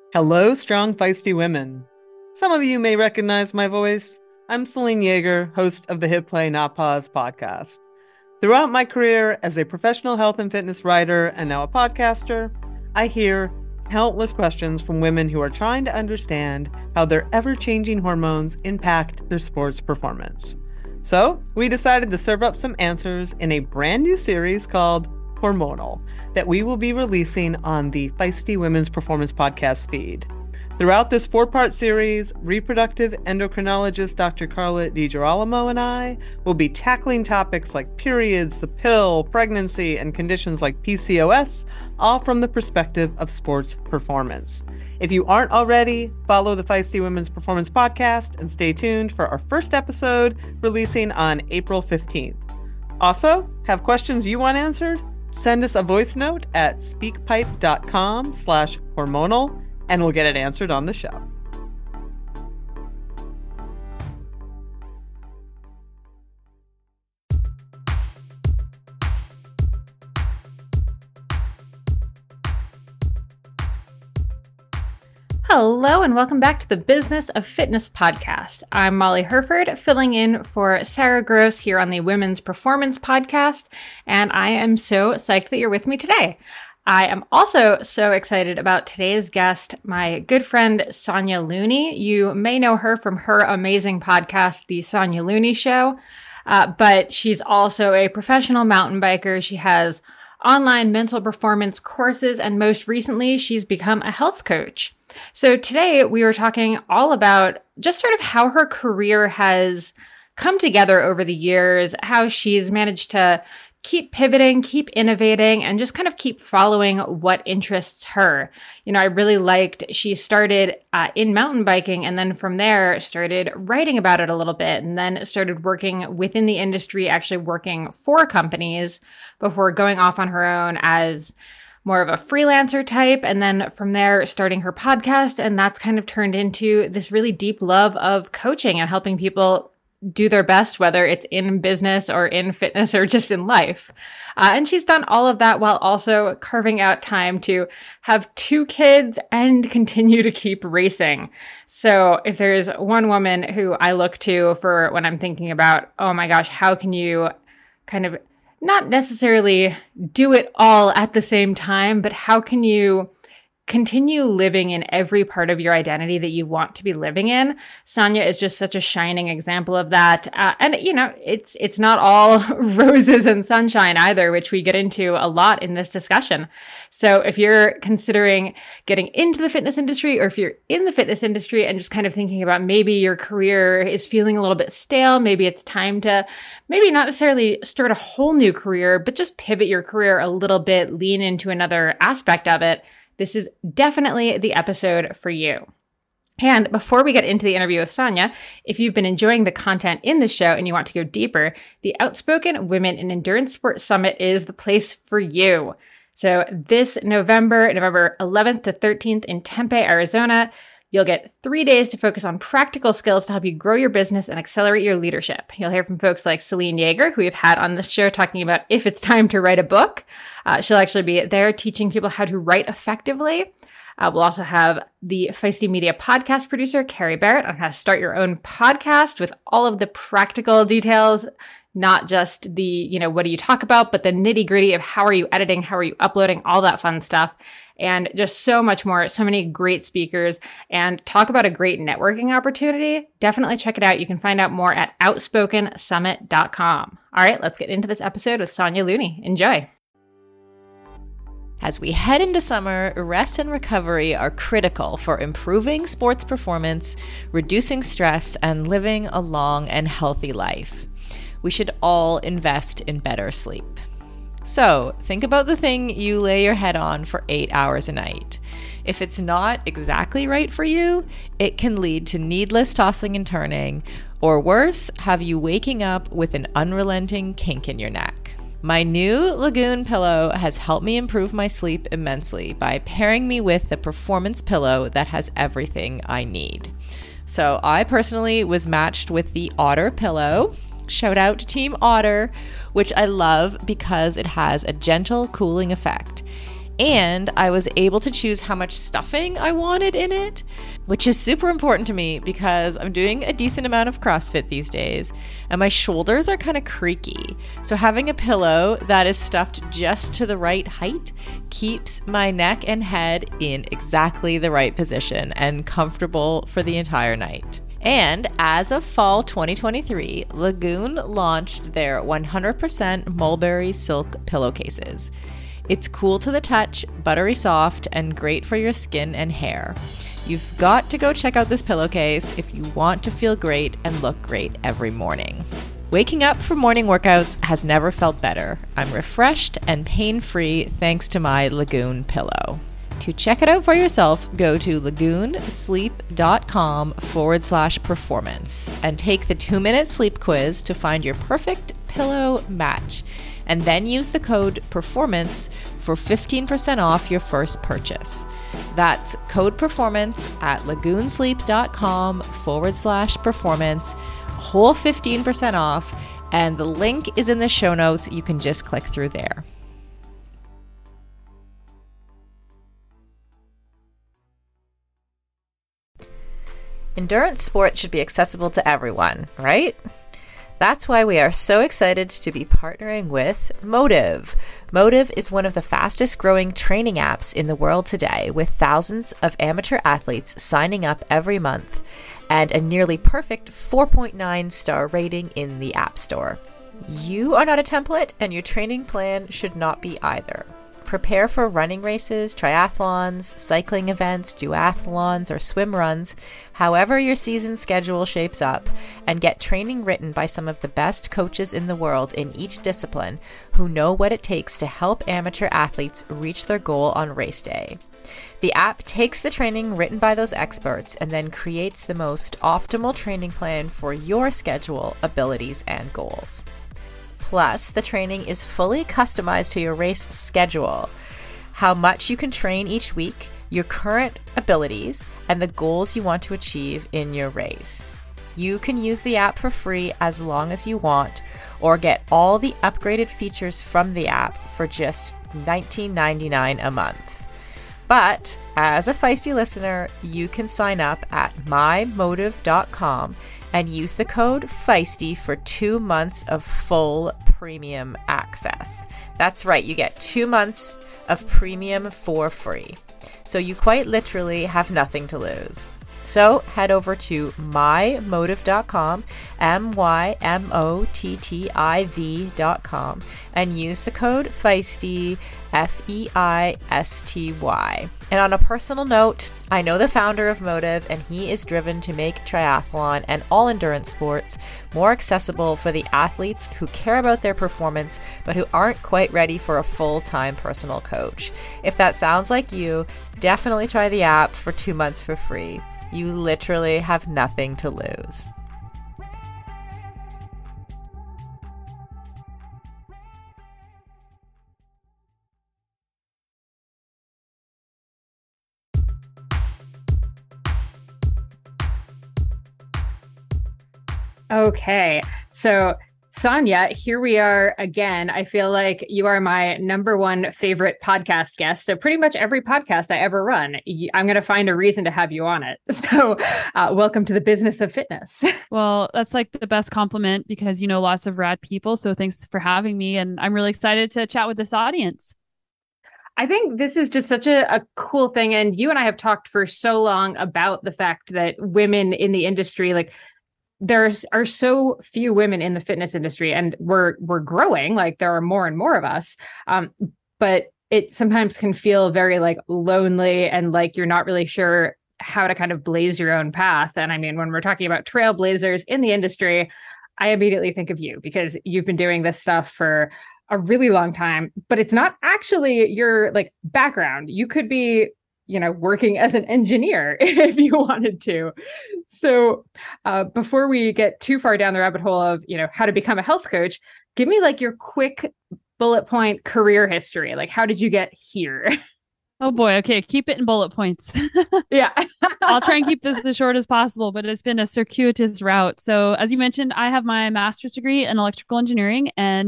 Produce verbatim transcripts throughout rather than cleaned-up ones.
Hello, strong, feisty women. Some of you may recognize my voice. I'm Celine Yeager, host of the Hit Play Not Pause podcast. Throughout my career as a professional health and fitness writer and now a podcaster, I hear countless questions from women who are trying to understand how their ever-changing hormones impact their sports performance. So we decided to serve up some answers in a brand new series called Hormonal that we will be releasing on the Feisty Women's Performance podcast feed. Throughout this four-part series, reproductive endocrinologist Doctor Carla DiGirolamo and I will be tackling topics like periods, the pill, pregnancy, and conditions like P C O S, all from the perspective of sports performance. If you aren't already, follow the Feisty Women's Performance podcast and stay tuned for our first episode releasing on April fifteenth. Also, have questions you want answered? Send us a voice note at speakpipe.com slash hormonal and we'll get it answered on the show. Hello and welcome back to the Business of Fitness podcast. I'm Molly Herford, filling in for Sarah Gross here on the Women's Performance podcast, and I am so psyched that you're with me today. I am also so excited about today's guest, my good friend Sonya Looney. You may know her from her amazing podcast, The Sonya Looney Show, uh, but she's also a professional mountain biker. She has online mental performance courses, and most recently, she's become a health coach. So today we were talking all about just sort of how her career has come together over the years, how she's managed to keep pivoting, keep innovating, and just kind of keep following what interests her. You know, I really liked, she started uh, in mountain biking and then from there started writing about it a little bit and then started working within the industry, actually working for companies before going off on her own as more of a freelancer type, and then from there starting her podcast, and that's kind of turned into this really deep love of coaching and helping people do their best, whether it's in business or in fitness or just in life. Uh, and she's done all of that while also carving out time to have two kids and continue to keep racing. So if there's one woman who I look to for when I'm thinking about, oh my gosh, how can you kind of not necessarily do it all at the same time, but how can you continue living in every part of your identity that you want to be living in? Sonya is just such a shining example of that. Uh, and, you know, it's it's not all roses and sunshine either, which we get into a lot in this discussion. So if you're considering getting into the fitness industry, or if you're in the fitness industry and just kind of thinking about maybe your career is feeling a little bit stale, maybe it's time to maybe not necessarily start a whole new career, but just pivot your career a little bit, lean into another aspect of it, this is definitely the episode for you. And before we get into the interview with Sonya, if you've been enjoying the content in the show and you want to go deeper, the Outspoken Women in Endurance Sports Summit is the place for you. So this November, November eleventh to thirteenth in Tempe, Arizona, you'll get three days to focus on practical skills to help you grow your business and accelerate your leadership. You'll hear from folks like Celine Yeager, who we've had on the show talking about if it's time to write a book. Uh, she'll actually be there teaching people how to write effectively. Uh, we'll also have the Feisty Media podcast producer, Carrie Barrett, on how to start your own podcast with all of the practical details, not just the, you know, what do you talk about, but the nitty gritty of how are you editing, how are you uploading, all that fun stuff. And just so much more, so many great speakers, and talk about a great networking opportunity. Definitely check it out. You can find out more at outspoken summit dot com. All right, let's get into this episode with Sonya Looney. Enjoy. As we head into summer, rest and recovery are critical for improving sports performance, reducing stress, and living a long and healthy life. We should all invest in better sleep. So, think about the thing you lay your head on for eight hours a night. If it's not exactly right for you, it can lead to needless tossing and turning, or worse, have you waking up with an unrelenting kink in your neck. My new Lagoon pillow has helped me improve my sleep immensely by pairing me with the performance pillow that has everything I need. So I personally was matched with the Otter pillow. Shout out to Team Otter, which I love because it has a gentle cooling effect. And I was able to choose how much stuffing I wanted in it, which is super important to me because I'm doing a decent amount of CrossFit these days and my shoulders are kind of creaky. So having a pillow that is stuffed just to the right height keeps my neck and head in exactly the right position and comfortable for the entire night. And as of fall twenty twenty-three, Lagoon launched their one hundred percent mulberry silk pillowcases. It's cool to the touch, buttery soft, and great for your skin and hair. You've got to go check out this pillowcase if you want to feel great and look great every morning. Waking up for morning workouts has never felt better. I'm refreshed and pain-free thanks to my Lagoon pillow. To check it out for yourself, go to lagoonsleep.com forward slash performance and take the two-minute sleep quiz to find your perfect pillow match. And then use the code PERFORMANCE for fifteen percent off your first purchase. That's code PERFORMANCE at lagoonsleep.com forward slash performance, whole fifteen percent off, and the link is in the show notes. You can just click through there. Endurance sports should be accessible to everyone, right? That's why we are so excited to be partnering with Motive. Motive is one of the fastest growing training apps in the world today, with thousands of amateur athletes signing up every month and a nearly perfect four point nine star rating in the App Store. You are not a template, and your training plan should not be either. Prepare for running races, triathlons, cycling events, duathlons, or swim runs, however your season schedule shapes up, and get training written by some of the best coaches in the world in each discipline who know what it takes to help amateur athletes reach their goal on race day. The app takes the training written by those experts and then creates the most optimal training plan for your schedule, abilities, and goals. Plus, the training is fully customized to your race schedule, how much you can train each week, your current abilities, and the goals you want to achieve in your race. You can use the app for free as long as you want, or get all the upgraded features from the app for just nineteen ninety-nine dollars a month. But as a Feisty listener, you can sign up at my motive dot com and use the code Feisty for two months of full premium access. That's right, you get two months of premium for free. So you quite literally have nothing to lose. So head over to my motive dot com, M Y M O T T I V dot com, and use the code Feisty, F E I S T Y. And on a personal note, I know the founder of Motive, and he is driven to make triathlon and all endurance sports more accessible for the athletes who care about their performance but who aren't quite ready for a full-time personal coach. If that sounds like you, definitely try the app for two months for free. You literally have nothing to lose. Okay, so Sonia, here we are again. I feel like you are my number one favorite podcast guest. So pretty much every podcast I ever run, I'm going to find a reason to have you on it. So uh, welcome to the business of fitness. Well, that's like the best compliment because you know lots of rad people. So thanks for having me. And I'm really excited to chat with this audience. I think this is just such a, a cool thing. And you and I have talked for so long about the fact that women in the industry, like, there are so few women in the fitness industry, and we're we're growing. Like there are more and more of us, um, but it sometimes can feel very like lonely and like you're not really sure how to kind of blaze your own path. And I mean, when we're talking about trailblazers in the industry, I immediately think of you because you've been doing this stuff for a really long time. But it's not actually your like background. You could be, you know, working as an engineer if you wanted to. So uh, before we get too far down the rabbit hole of, you know, how to become a health coach, give me like your quick bullet point career history. Like, how did you get here? Oh boy. Okay. Keep it in bullet points. Yeah. I'll try and keep this as short as possible, but it's been a circuitous route. So as you mentioned, I have my master's degree in electrical engineering, and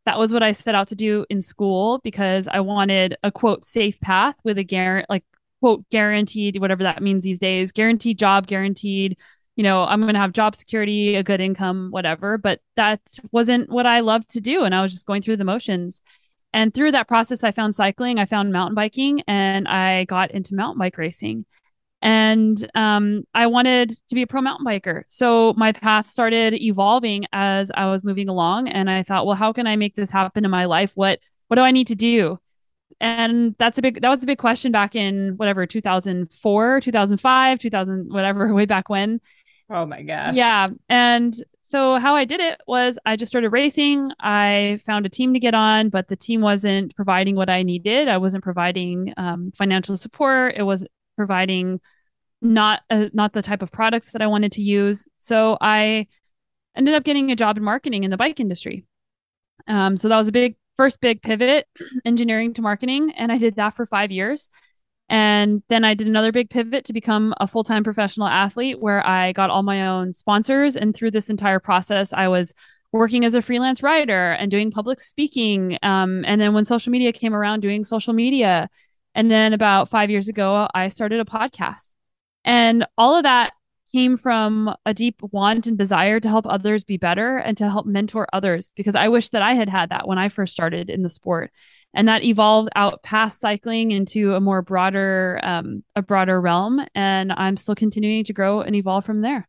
That was what I set out to do in school because I wanted a quote safe path with a guarantee, like quote guaranteed, whatever that means these days, guaranteed job, guaranteed, you know, I'm going to have job security, a good income, whatever. But that wasn't what I loved to do. And I was just going through the motions. And through that process, I found cycling, I found mountain biking, and I got into mountain bike racing. And um, I wanted to be a pro mountain biker. So my path started evolving as I was moving along. And I thought, well, how can I make this happen in my life? What what do I need to do? And that's a big that was a big question back in whatever, two thousand four, two thousand five, two thousand, whatever, way back when. Oh my gosh. Yeah. And so how I did it was I just started racing. I found a team to get on, but the team wasn't providing what I needed. I wasn't providing um, financial support. It was providing not uh, not the type of products that I wanted to use. So I ended up getting a job in marketing in the bike industry. Um, so that was a big first big pivot, engineering to marketing, and I did that for five years. And then I did another big pivot to become a full-time professional athlete where I got all my own sponsors. And through this entire process, I was working as a freelance writer and doing public speaking. Um, and then when social media came around, doing social media. And then about five years ago, I started a podcast. And all of that came from a deep want and desire to help others be better and to help mentor others, because I wish that I had had that when I first started in the sport. And that evolved out past cycling into a more broader, um, a broader realm. And I'm still continuing to grow and evolve from there.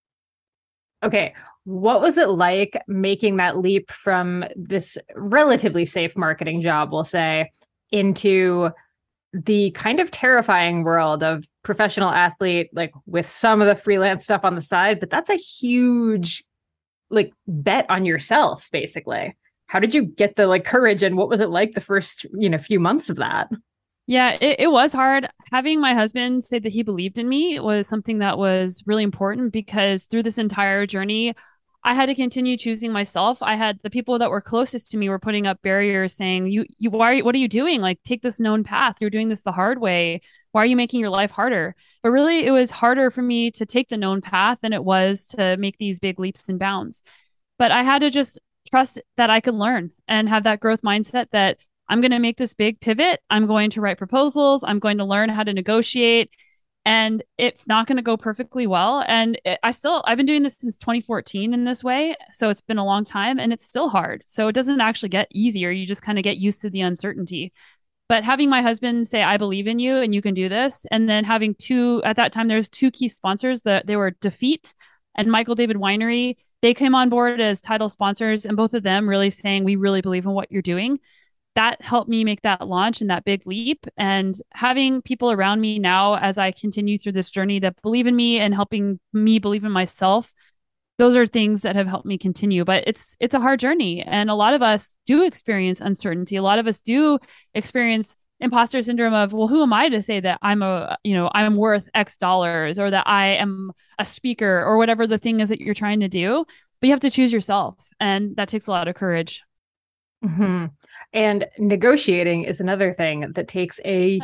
Okay. What was it like making that leap from this relatively safe marketing job, we'll say, into the kind of terrifying world of professional athlete, like with some of the freelance stuff on the side, but that's a huge like bet on yourself, basically. How did you get the like courage, and what was it like the first, you know, few months of that? Yeah, it, it was hard. Having my husband say that he believed in me was something that was really important, because through this entire journey, I had to continue choosing myself. I had the people that were closest to me were putting up barriers saying, you, you, why, are you, what are you doing? Like, take this known path. You're doing this the hard way. Why are you making your life harder? But really, it was harder for me to take the known path than it was to make these big leaps and bounds. But I had to just trust that I could learn and have that growth mindset that I'm going to make this big pivot. I'm going to write proposals. I'm going to learn how to negotiate. And it's not going to go perfectly well. And it, I still, I've been doing this since twenty fourteen in this way. So it's been a long time and it's still hard. So it doesn't actually get easier. You just kind of get used to the uncertainty. But having my husband say, I believe in you and you can do this. And then having two, at that time, there's two key sponsors that they were Defeat and Michael David Winery. They came on board as title sponsors, and both of them really saying, we really believe in what you're doing. That helped me make that launch and that big leap. And having people around me now as I continue through this journey that believe in me and helping me believe in myself, those are things that have helped me continue. But it's it's a hard journey. And a lot of us do experience uncertainty. A lot of us do experience imposter syndrome of, well, who am I to say that I'm a, you know, I'm worth X dollars, or that I am a speaker, or whatever the thing is that you're trying to do. But you have to choose yourself. And that takes a lot of courage. Mm-hmm. And negotiating is another thing that takes a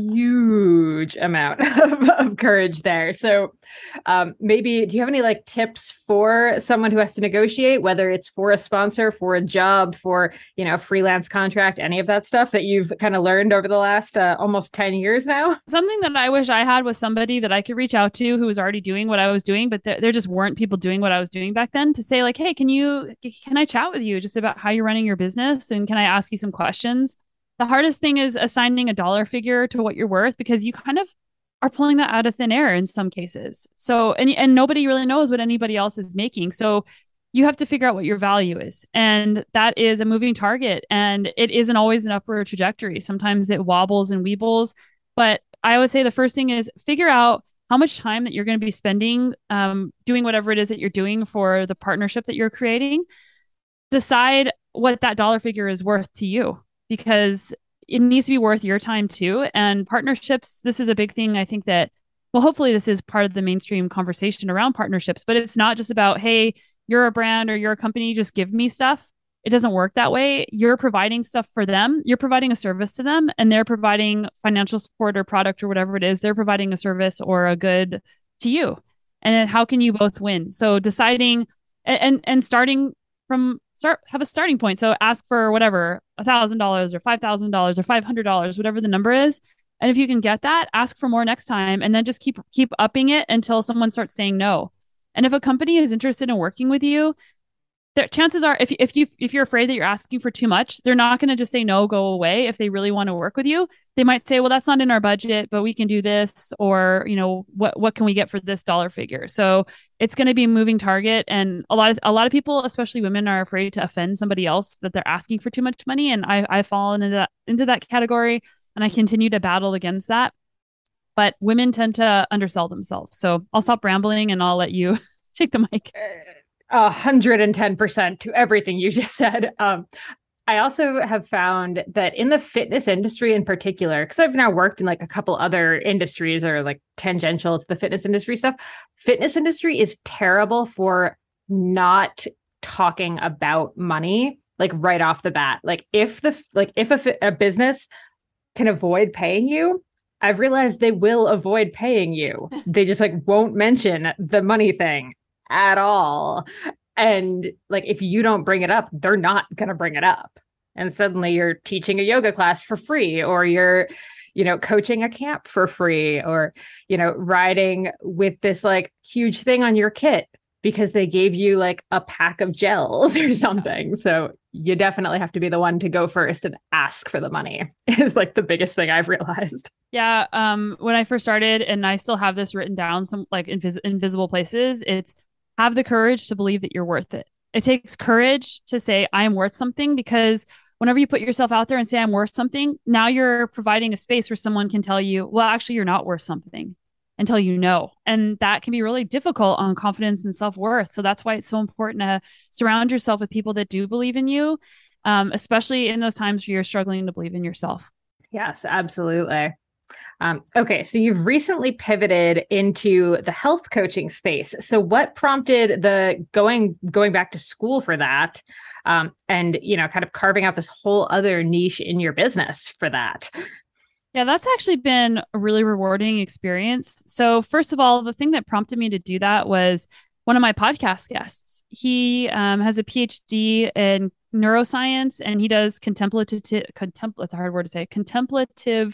huge amount of, of courage there. So um, maybe, do you have any like tips for someone who has to negotiate, whether it's for a sponsor, for a job, for, you know, a freelance contract, any of that stuff that you've kind of learned over the last uh, almost ten years now? Something that I wish I had was somebody that I could reach out to who was already doing what I was doing, but there, there just weren't people doing what I was doing back then, to say like, hey, can you, can I chat with you just about how you're running your business? And can I ask you some questions? The hardest thing is assigning a dollar figure to what you're worth, because you kind of are pulling that out of thin air in some cases. So, and, and nobody really knows what anybody else is making. So you have to figure out what your value is. And that is a moving target. And it isn't always an upward trajectory. Sometimes it wobbles and weebles. But I would say the first thing is figure out how much time that you're going to be spending um, doing whatever it is that you're doing for the partnership that you're creating. Decide what that dollar figure is worth to you, because it needs to be worth your time too. And partnerships, this is a big thing. I think that, well, hopefully this is part of the mainstream conversation around partnerships, but it's not just about, hey, you're a brand or you're a company, just give me stuff. It doesn't work that way. You're providing stuff for them. You're providing a service to them, and they're providing financial support or product or whatever it is. They're providing a service or a good to you. And how can you both win? So deciding and, and starting from start have a starting point. So ask for whatever, a thousand dollars or five thousand dollars or five hundred dollars, whatever the number is. And if you can get that, ask for more next time, and then just keep keep upping it until someone starts saying no. And if a company is interested in working with you, there, chances are, if if you if you're afraid that you're asking for too much, they're not going to just say no, go away. If they really want to work with you, they might say, well, that's not in our budget, but we can do this, or you know, what what can we get for this dollar figure? So it's going to be a moving target, and a lot of a lot of people, especially women, are afraid to offend somebody else that they're asking for too much money, and I I've fallen into that into that category, and I continue to battle against that. But women tend to undersell themselves. So I'll stop rambling and I'll let you take the mic. A hundred and ten percent to everything you just said. Um, I also have found that in the fitness industry in particular, because I've now worked in like a couple other industries or like tangential to the fitness industry stuff, fitness industry is terrible for not talking about money, like right off the bat. Like if the, like if a, a business can avoid paying you, I've realized they will avoid paying you. They just like won't mention the money thing at all. And like, if you don't bring it up, they're not going to bring it up. And suddenly you're teaching a yoga class for free, or you're, you know, coaching a camp for free, or, you know, riding with this like huge thing on your kit because they gave you like a pack of gels or something. So you definitely have to be the one to go first and ask for the money is like the biggest thing I've realized. Yeah. Um, when I first started, and I still have this written down, some like invis- invisible places, it's have the courage to believe that you're worth it. It takes courage to say, I am worth something, because whenever you put yourself out there and say, I'm worth something, now you're providing a space where someone can tell you, well, actually, you're not worth something until you know. And that can be really difficult on confidence and self-worth. So that's why it's so important to surround yourself with people that do believe in you, um, especially in those times where you're struggling to believe in yourself. Yes, absolutely. Um, okay, so you've recently pivoted into the health coaching space. So what prompted the going going back to school for that, um, and you know, kind of carving out this whole other niche in your business for that? Yeah, that's actually been a really rewarding experience. So first of all, the thing that prompted me to do that was one of my podcast guests. He um, has a P H D in neuroscience, and he does contemplative, contempl- it's a hard word to say, contemplative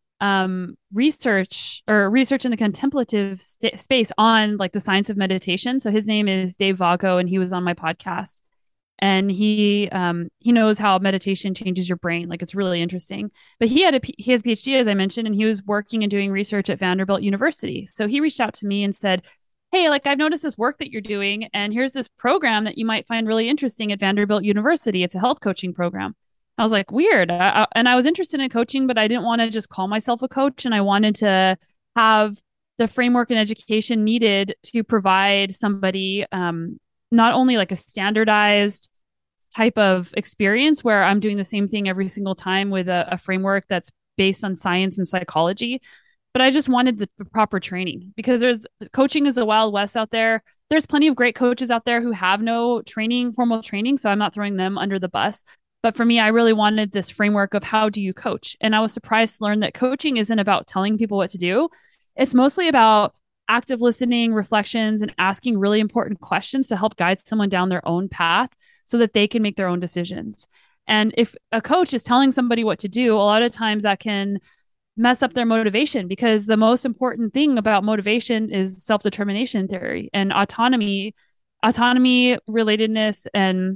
um, research or research in the contemplative st- space on like the science of meditation. So his name is Dave Vago, and he was on my podcast, and he, um, he knows how meditation changes your brain. Like, it's really interesting, but he had a, P- he has a P H D, as I mentioned, and he was working and doing research at Vanderbilt University. So he reached out to me and said, hey, like, I've noticed this work that you're doing, and here's this program that you might find really interesting at Vanderbilt University. It's a health coaching program. I was like, weird. I, I, and I was interested in coaching, but I didn't want to just call myself a coach. And I wanted to have the framework and education needed to provide somebody um, not only like a standardized type of experience where I'm doing the same thing every single time with a, a framework that's based on science and psychology, but I just wanted the, the proper training, because there's coaching is a wild west out there. There's plenty of great coaches out there who have no training, formal training. So I'm not throwing them under the bus. But for me, I really wanted this framework of how do you coach? And I was surprised to learn that coaching isn't about telling people what to do. It's mostly about active listening, reflections, and asking really important questions to help guide someone down their own path so that they can make their own decisions. And if a coach is telling somebody what to do, a lot of times that can mess up their motivation, because the most important thing about motivation is self-determination theory and autonomy, autonomy, relatedness, and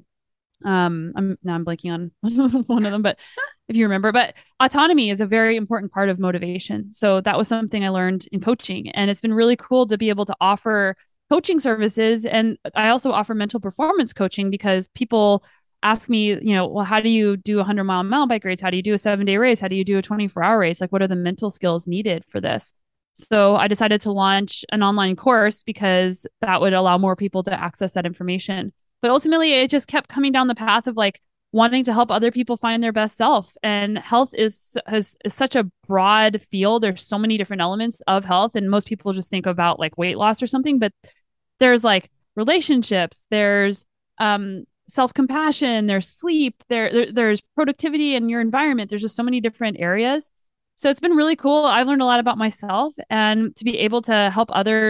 um I'm now I'm blanking on one of them, but if you remember, but autonomy is a very important part of motivation. So that was something I learned in coaching, and it's been really cool to be able to offer coaching services. And I also offer mental performance coaching, because people ask me, you know, well, how do you do a hundred mile mountain bike race? How do you do a seven day race? How do you do a twenty-four hour race? Like, what are the mental skills needed for this? So I decided to launch an online course because that would allow more people to access that information. But ultimately, it just kept coming down the path of like wanting to help other people find their best self. And health is, has, is such a broad field. There's so many different elements of health. And most people just think about like weight loss or something, but there's like relationships, there's um, self-compassion, there's sleep, there, there there's productivity in your environment. There's just so many different areas. So it's been really cool. I've learned a lot about myself, and to be able to help others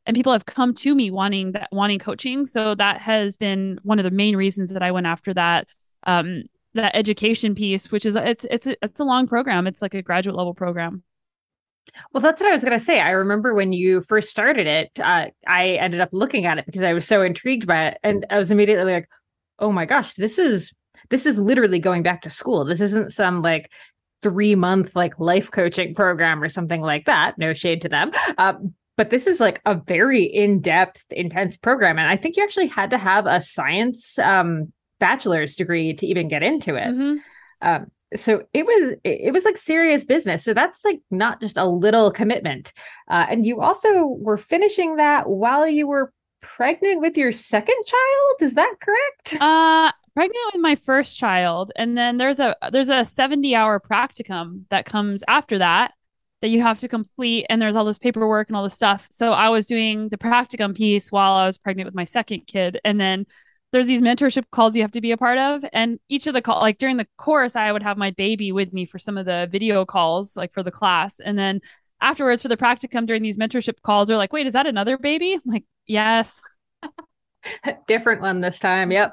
and people have come to me wanting that, wanting coaching. So that has been one of the main reasons that I went after that, um, that education piece, which is it's it's a, it's a long program. It's like a graduate level program. Well, that's what I was going to say. I remember when you first started it, uh, I ended up looking at it because I was so intrigued by it, and I was immediately like, "Oh my gosh, this is this is literally going back to school. This isn't some like three month like life coaching program or something like that. No shade to them, um, but this is like a very in depth, intense program, and I think you actually had to have a science um, bachelor's degree to even get into it." Mm-hmm. Um, so it was it was like serious business. So that's like not just a little commitment. Uh, and you also were finishing that while you were pregnant with your second child. Is that correct? Uh, pregnant with my first child, and then there's a there's a seventy hour practicum that comes after that that you have to complete, and there's all this paperwork and all this stuff. So I was doing the practicum piece while I was pregnant with my second kid, and then there's these mentorship calls you have to be a part of. And each of the call, like during the course, I would have my baby with me for some of the video calls, like for the class. And then afterwards for the practicum during these mentorship calls, they're like, wait, is that another baby? I'm like, yes. Different one this time. Yep.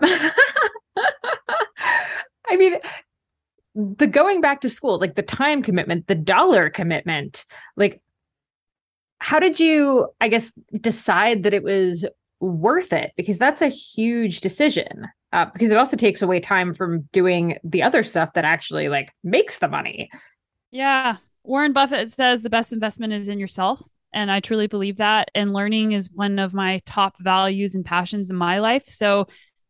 I mean, the going back to school, like the time commitment, the dollar commitment, like how did you, I guess, decide that it was worth it? Because that's a huge decision, uh, because it also takes away time from doing the other stuff that actually like makes the money. Yeah. Warren Buffett says the best investment is in yourself. And I truly believe that. And learning is one of my top values and passions in my life. So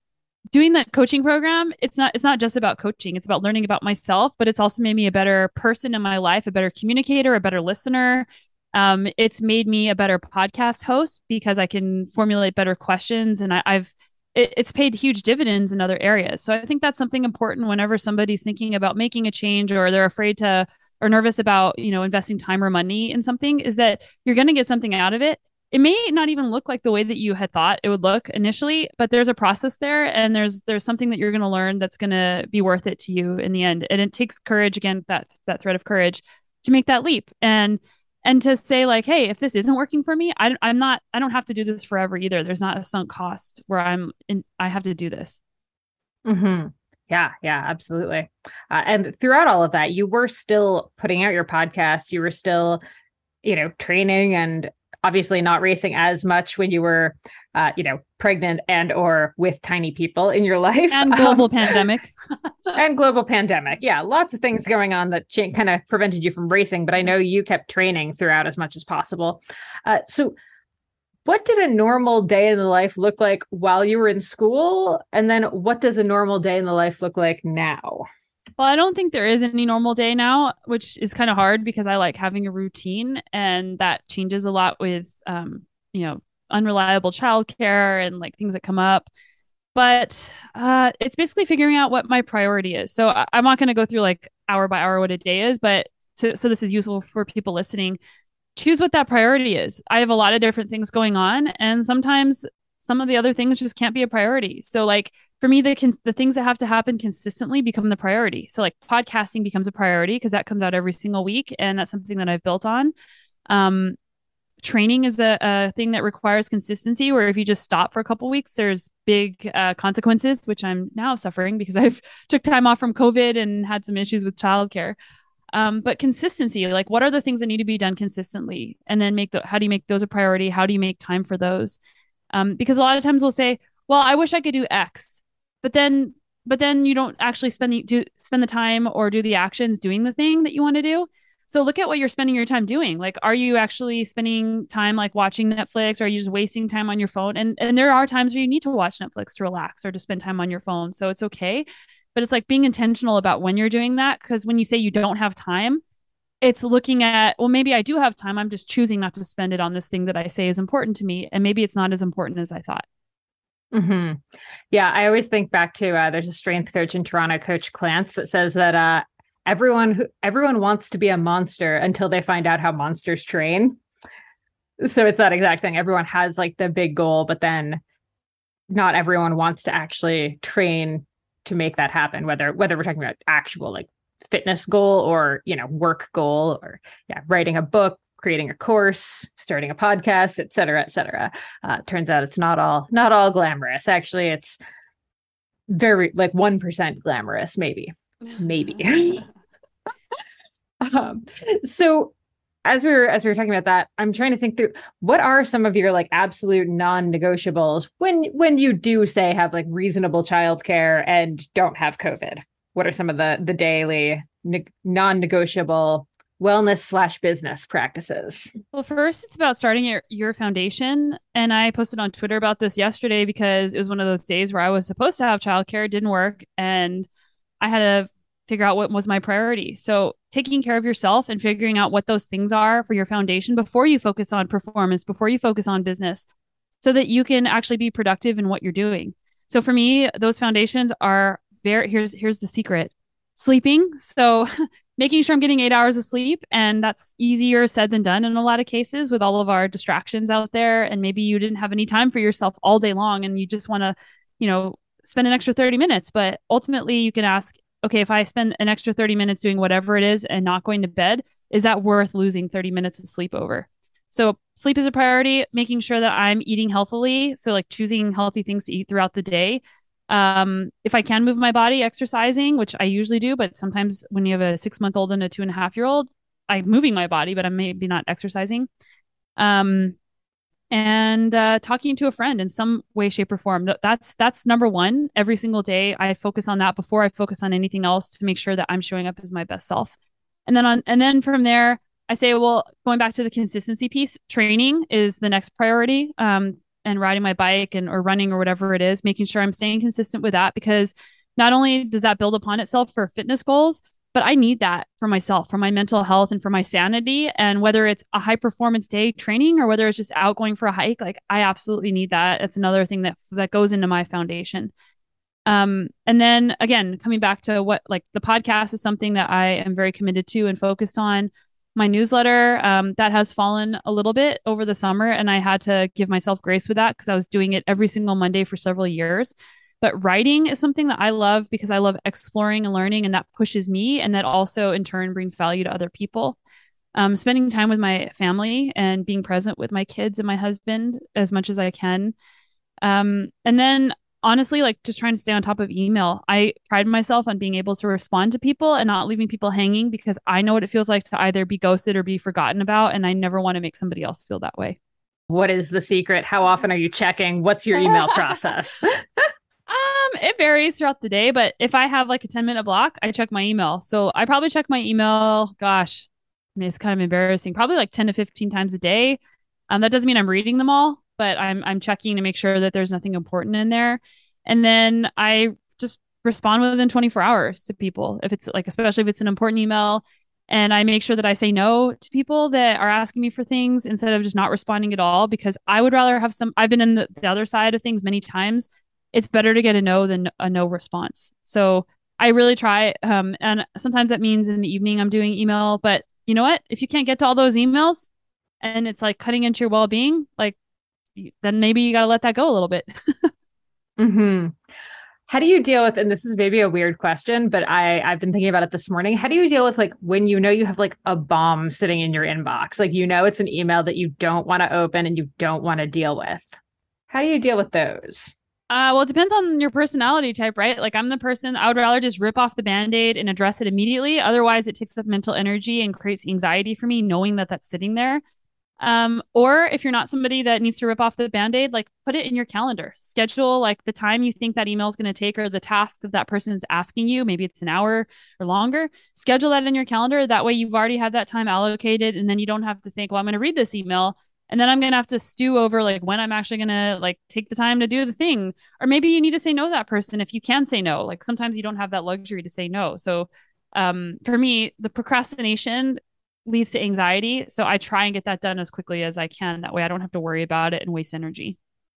doing that coaching program, it's not it's not just about coaching. It's about learning about myself, but it's also made me a better person in my life, a better communicator, a better listener. Um, it's made me a better podcast host because I can formulate better questions, and I, I've it, it's paid huge dividends in other areas. So I think that's something important whenever somebody's thinking about making a change, or they're afraid to or nervous about, you know, investing time or money in something, is that you're going to get something out of it. It may not even look like the way that you had thought it would look initially, but there's a process there, and there's there's something that you're going to learn that's going to be worth it to you in the end. And it takes courage, again, that that thread of courage, to make that leap. And And to say like, hey, if this isn't working for me, I, I'm not, I don't have to do this forever either. There's not a sunk cost where I'm in, I have to do this. Mm-hmm. Yeah, yeah, absolutely. Uh, and throughout all of that, you were still putting out your podcast. You were still, you know, training, and obviously not racing as much when you were, uh, you know, pregnant and or with tiny people in your life. And global um, pandemic. and global pandemic. Yeah, lots of things going on that ch- kind of prevented you from racing, but I know you kept training throughout as much as possible. Uh, so what did a normal day in the life look like while you were in school? And then what does a normal day in the life look like now? Well, I don't think there is any normal day now, which is kind of hard because I like having a routine, and that changes a lot with, um, you know, unreliable childcare and like things that come up. But uh, it's basically figuring out what my priority is. So I- I'm not going to go through like hour by hour what a day is, but to, so this is useful for people listening. Choose what that priority is. I have a lot of different things going on, and sometimes some of the other things just can't be a priority. So like for me, the cons- the things that have to happen consistently become the priority. So like podcasting becomes a priority because that comes out every single week, and that's something that I've built on. Um, training is a, a thing that requires consistency, where if you just stop for a couple weeks, there's big uh, consequences, which I'm now suffering because I've took time off from COVID and had some issues with childcare. Um, but consistency, like what are the things that need to be done consistently? And then make the, how do you make those a priority? How do you make time for those? Um, because a lot of times we'll say, well, I wish I could do X, but then, but then you don't actually spend the, do, spend the time or do the actions doing the thing that you want to do. So look at what you're spending your time doing. Like, are you actually spending time like watching Netflix, or are you just wasting time on your phone? And, and there are times where you need to watch Netflix to relax or to spend time on your phone. So it's okay. But it's like being intentional about when you're doing that. Because when you say you don't have time, it's looking at, well, maybe I do have time. I'm just choosing not to spend it on this thing that I say is important to me. And maybe it's not as important as I thought. Mm-hmm. Yeah, I always think back to, uh, there's a strength coach in Toronto, Coach Clance, that says that uh, everyone who, everyone wants to be a monster until they find out how monsters train. So it's that exact thing. Everyone has like the big goal, but then not everyone wants to actually train to make that happen, whether whether we're talking about actual like fitness goal or, you know, work goal, or yeah, writing a book, creating a course, starting a podcast, et cetera, et cetera. Uh, turns out it's not all not all glamorous. Actually, it's very like one percent glamorous, maybe, maybe. um, so as we were as we were talking about that, I'm trying to think through what are some of your like absolute non-negotiables when when you do say have like reasonable childcare and don't have COVID. What are some of the the daily ne- non-negotiable wellness slash business practices? Well, first, it's about starting your, your foundation. And I posted on Twitter about this yesterday because it was one of those days where I was supposed to have childcare, didn't work, and I had to figure out what was my priority. So taking care of yourself and figuring out what those things are for your foundation before you focus on performance, before you focus on business, so that you can actually be productive in what you're doing. So for me, those foundations are very, here's, here's the secret: sleeping. So making sure I'm getting eight hours of sleep. And that's easier said than done in a lot of cases with all of our distractions out there. And maybe you didn't have any time for yourself all day long and you just want to, you know, spend an extra thirty minutes. But ultimately you can ask, okay, if I spend an extra thirty minutes doing whatever it is and not going to bed, is that worth losing thirty minutes of sleep over? So sleep is a priority, making sure that I'm eating healthily. So like choosing healthy things to eat throughout the day. Um, if I can move my body, exercising, which I usually do, but sometimes when you have a six month old and a two and a half year old, I'm moving my body, but I'm maybe not exercising. Um, and uh, talking to a friend in some way, shape, or form. That's that's number one. Every single day, I focus on that before I focus on anything else to make sure that I'm showing up as my best self. And then on, and then from there, I say, well, going back to the consistency piece, training is the next priority. Um, and riding my bike and or running or whatever it is, making sure I'm staying consistent with that, because not only does that build upon itself for fitness goals, but I need that for myself, for my mental health and for my sanity. And whether it's a high performance day training or whether it's just out going for a hike, like I absolutely need that. It's another thing that that goes into my foundation. Um, and then again, coming back to what like the podcast is something that I am very committed to and focused on. My newsletter, um, that has fallen a little bit over the summer, and I had to give myself grace with that because I was doing it every single Monday for several years. But writing is something that I love because I love exploring and learning, and that pushes me, and that also in turn brings value to other people. Um, spending time with my family and being present with my kids and my husband as much as I can. Um, and then honestly, like just trying to stay on top of email. I pride myself on being able to respond to people and not leaving people hanging because I know what it feels like to either be ghosted or be forgotten about. And I never want to make somebody else feel that way. What is the secret? How often are you checking? What's your email process? Um, it varies throughout the day, but if I have like a ten minute block, I check my email. So I probably check my email, gosh, I mean, it's kind of embarrassing, probably like ten to fifteen times a day. Um, that doesn't mean I'm reading them all, but I'm I'm checking to make sure that there's nothing important in there. And then I just respond within twenty-four hours to people. If it's like, especially if it's an important email, and I make sure that I say no to people that are asking me for things instead of just not responding at all, because I would rather have some, I've been in the, the other side of things many times. It's better to get a no than a no response. So I really try. Um, and sometimes that means in the evening I'm doing email, but you know what? If you can't get to all those emails and it's like cutting into your well-being, like then maybe you got to let that go a little bit. Mm-hmm. How do you deal with, and this is maybe a weird question, but I, I've been thinking about it this morning. How do you deal with like when you know you have like a bomb sitting in your inbox? Like, you know, it's an email that you don't want to open and you don't want to deal with. How do you deal with those? Uh, well, it depends on your personality type, right? Like I'm the person, I would rather just rip off the Band-Aid and address it immediately. Otherwise, it takes up mental energy and creates anxiety for me knowing that that's sitting there. Um, or if you're not somebody that needs to rip off the Band-Aid, like put it in your calendar, schedule like the time you think that email is going to take or the task that that person is asking you. Maybe it's an hour or longer. Schedule that in your calendar. That way you've already had that time allocated, and then you don't have to think, well, I'm going to read this email and then I'm going to have to stew over like when I'm actually going to like take the time to do the thing. Or maybe you need to say no to that person if you can say no. Like sometimes you don't have that luxury to say no. So um, for me, the procrastination leads to anxiety. So I try and get that done as quickly as I can. That way I don't have to worry about it and waste energy.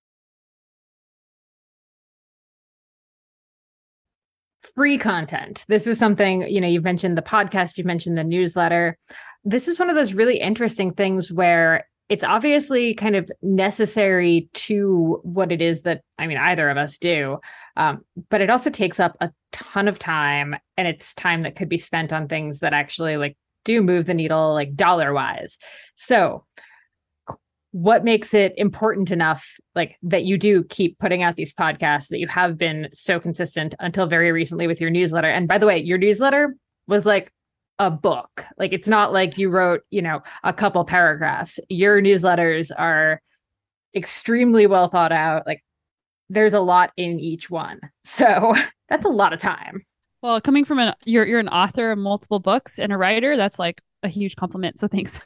Free content. This is something, you know, you've mentioned the podcast, you've mentioned the newsletter. This is one of those really interesting things where it's obviously kind of necessary to what it is that, I mean, either of us do, um, but it also takes up a ton of time, and it's time that could be spent on things that actually like do move the needle like dollar wise. So what makes it important enough, like that you do keep putting out these podcasts, that you have been so consistent until very recently with your newsletter? And by the way, your newsletter was like a book. Like, it's not like you wrote, you know, a couple paragraphs. Your newsletters are extremely well thought out. Like, there's a lot in each one. So that's a lot of time. Well, coming from an, you're, you're an author of multiple books and a writer, that's like a huge compliment. So thanks.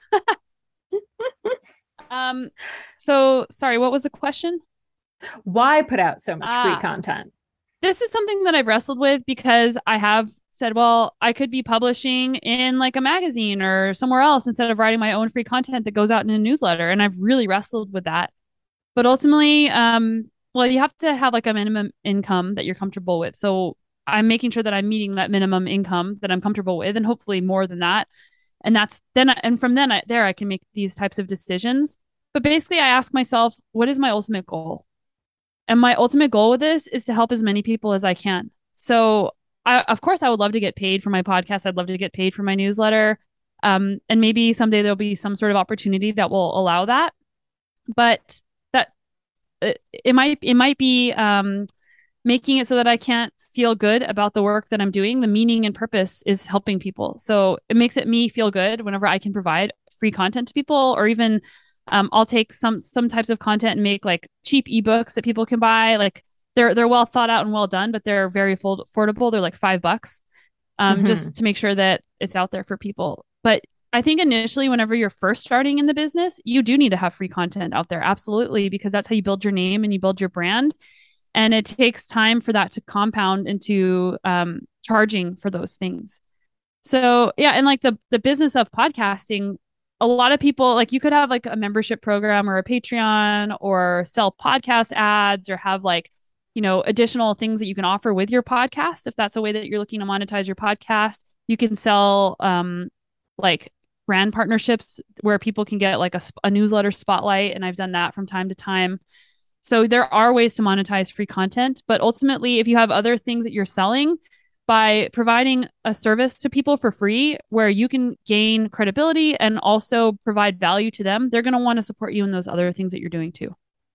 Um, so sorry, what was the question? Why put out so much ah, free content? This is something that I've wrestled with because I have said, well, I could be publishing in like a magazine or somewhere else instead of writing my own free content that goes out in a newsletter. And I've really wrestled with that. But ultimately, um, well, you have to have like a minimum income that you're comfortable with. So I'm making sure that I'm meeting that minimum income that I'm comfortable with, and hopefully more than that. And that's then, and from then I, there, I can make these types of decisions. But basically, I ask myself, what is my ultimate goal? And my ultimate goal with this is to help as many people as I can. So, I, of course, I would love to get paid for my podcast. I'd love to get paid for my newsletter. Um, and maybe someday there'll be some sort of opportunity that will allow that. But that it, it might it might be um, making it so that I can't feel good about the work that I'm doing. The meaning and purpose is helping people. So it makes it me feel good whenever I can provide free content to people, or even um, I'll take some some types of content and make like cheap ebooks that people can buy. Like they're they're well thought out and well done, but they're very affordable. They're like five bucks, um, mm-hmm. just to make sure that it's out there for people. But I think initially, whenever you're first starting in the business, you do need to have free content out there. Absolutely, because that's how you build your name and you build your brand. And it takes time for that to compound into um, charging for those things. So yeah, and like the the business of podcasting, a lot of people, like you could have like a membership program or a Patreon, or sell podcast ads, or have like, you know, additional things that you can offer with your podcast. If that's a way that you're looking to monetize your podcast, you can sell um, like brand partnerships where people can get like a, a newsletter spotlight. And I've done that from time to time. So there are ways to monetize free content, but ultimately, if you have other things that you're selling, by providing a service to people for free where you can gain credibility and also provide value to them, they're going to want to support you in those other things that you're doing too.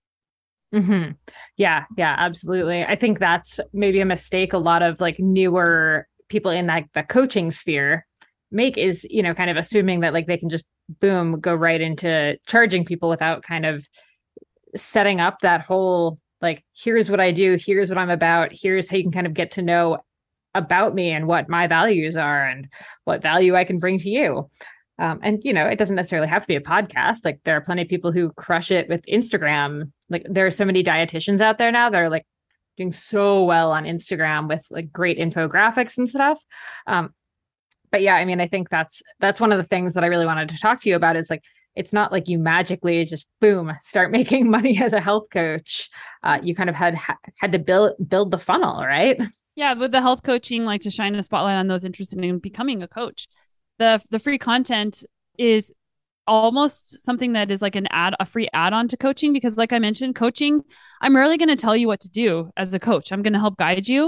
Mm-hmm. Yeah, yeah, absolutely. I think that's maybe a mistake a lot of like newer people in that the coaching sphere make, is, you know, kind of assuming that like they can just boom, go right into charging people without kind of setting up that whole, like, here's what I do, here's what I'm about, here's how you can kind of get to know about me and what my values are and what value I can bring to you. Um, and, you know, it doesn't necessarily have to be a podcast. Like there are plenty of people who crush it with Instagram. Like there are so many dietitians out there now that are like doing so well on Instagram with like great infographics and stuff. Um, but yeah, I mean, I think that's, that's one of the things that I really wanted to talk to you about is like, it's not like you magically just boom, start making money as a health coach. Uh, you kind of had had to build build the funnel, right? Yeah, with the health coaching, like to shine a spotlight on those interested in becoming a coach. The the free content is almost something that is like an ad, a free add-on to coaching, because like I mentioned, coaching, I'm rarely going to tell you what to do as a coach. I'm going to help guide you.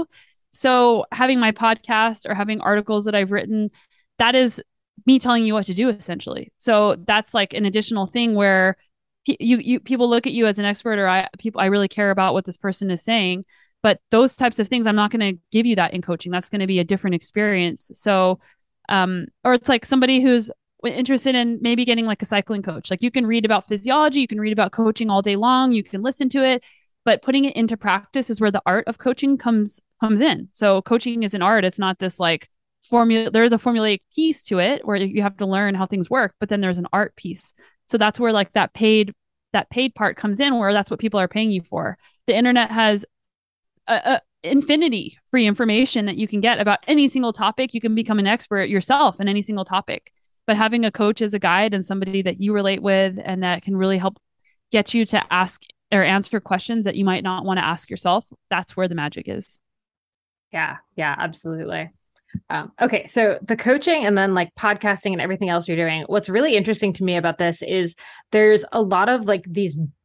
So having my podcast or having articles that I've written, that is me telling you what to do essentially. So that's like an additional thing where p- you, you, people look at you as an expert, or I, people, I really care about what this person is saying, but those types of things, I'm not going to give you that in coaching. That's going to be a different experience. So, um, or it's like somebody who's interested in maybe getting like a cycling coach. Like you can read about physiology, you can read about coaching all day long, you can listen to it, but putting it into practice is where the art of coaching comes, comes in. So coaching is an art. It's not this like formula. There is a formulaic piece to it where you have to learn how things work, but then there's an art piece. So that's where like that paid, that paid part comes in, where that's what people are paying you for. The internet has a, a infinity free information that you can get about any single topic. You can become an expert yourself in any single topic, but having a coach as a guide and somebody that you relate with and that can really help get you to ask or answer questions that you might not want to ask yourself, that's where the magic is. Yeah, yeah, absolutely. Um, okay, so the coaching and then like podcasting and everything else you're doing, what's really interesting to me about this is there's a lot of like these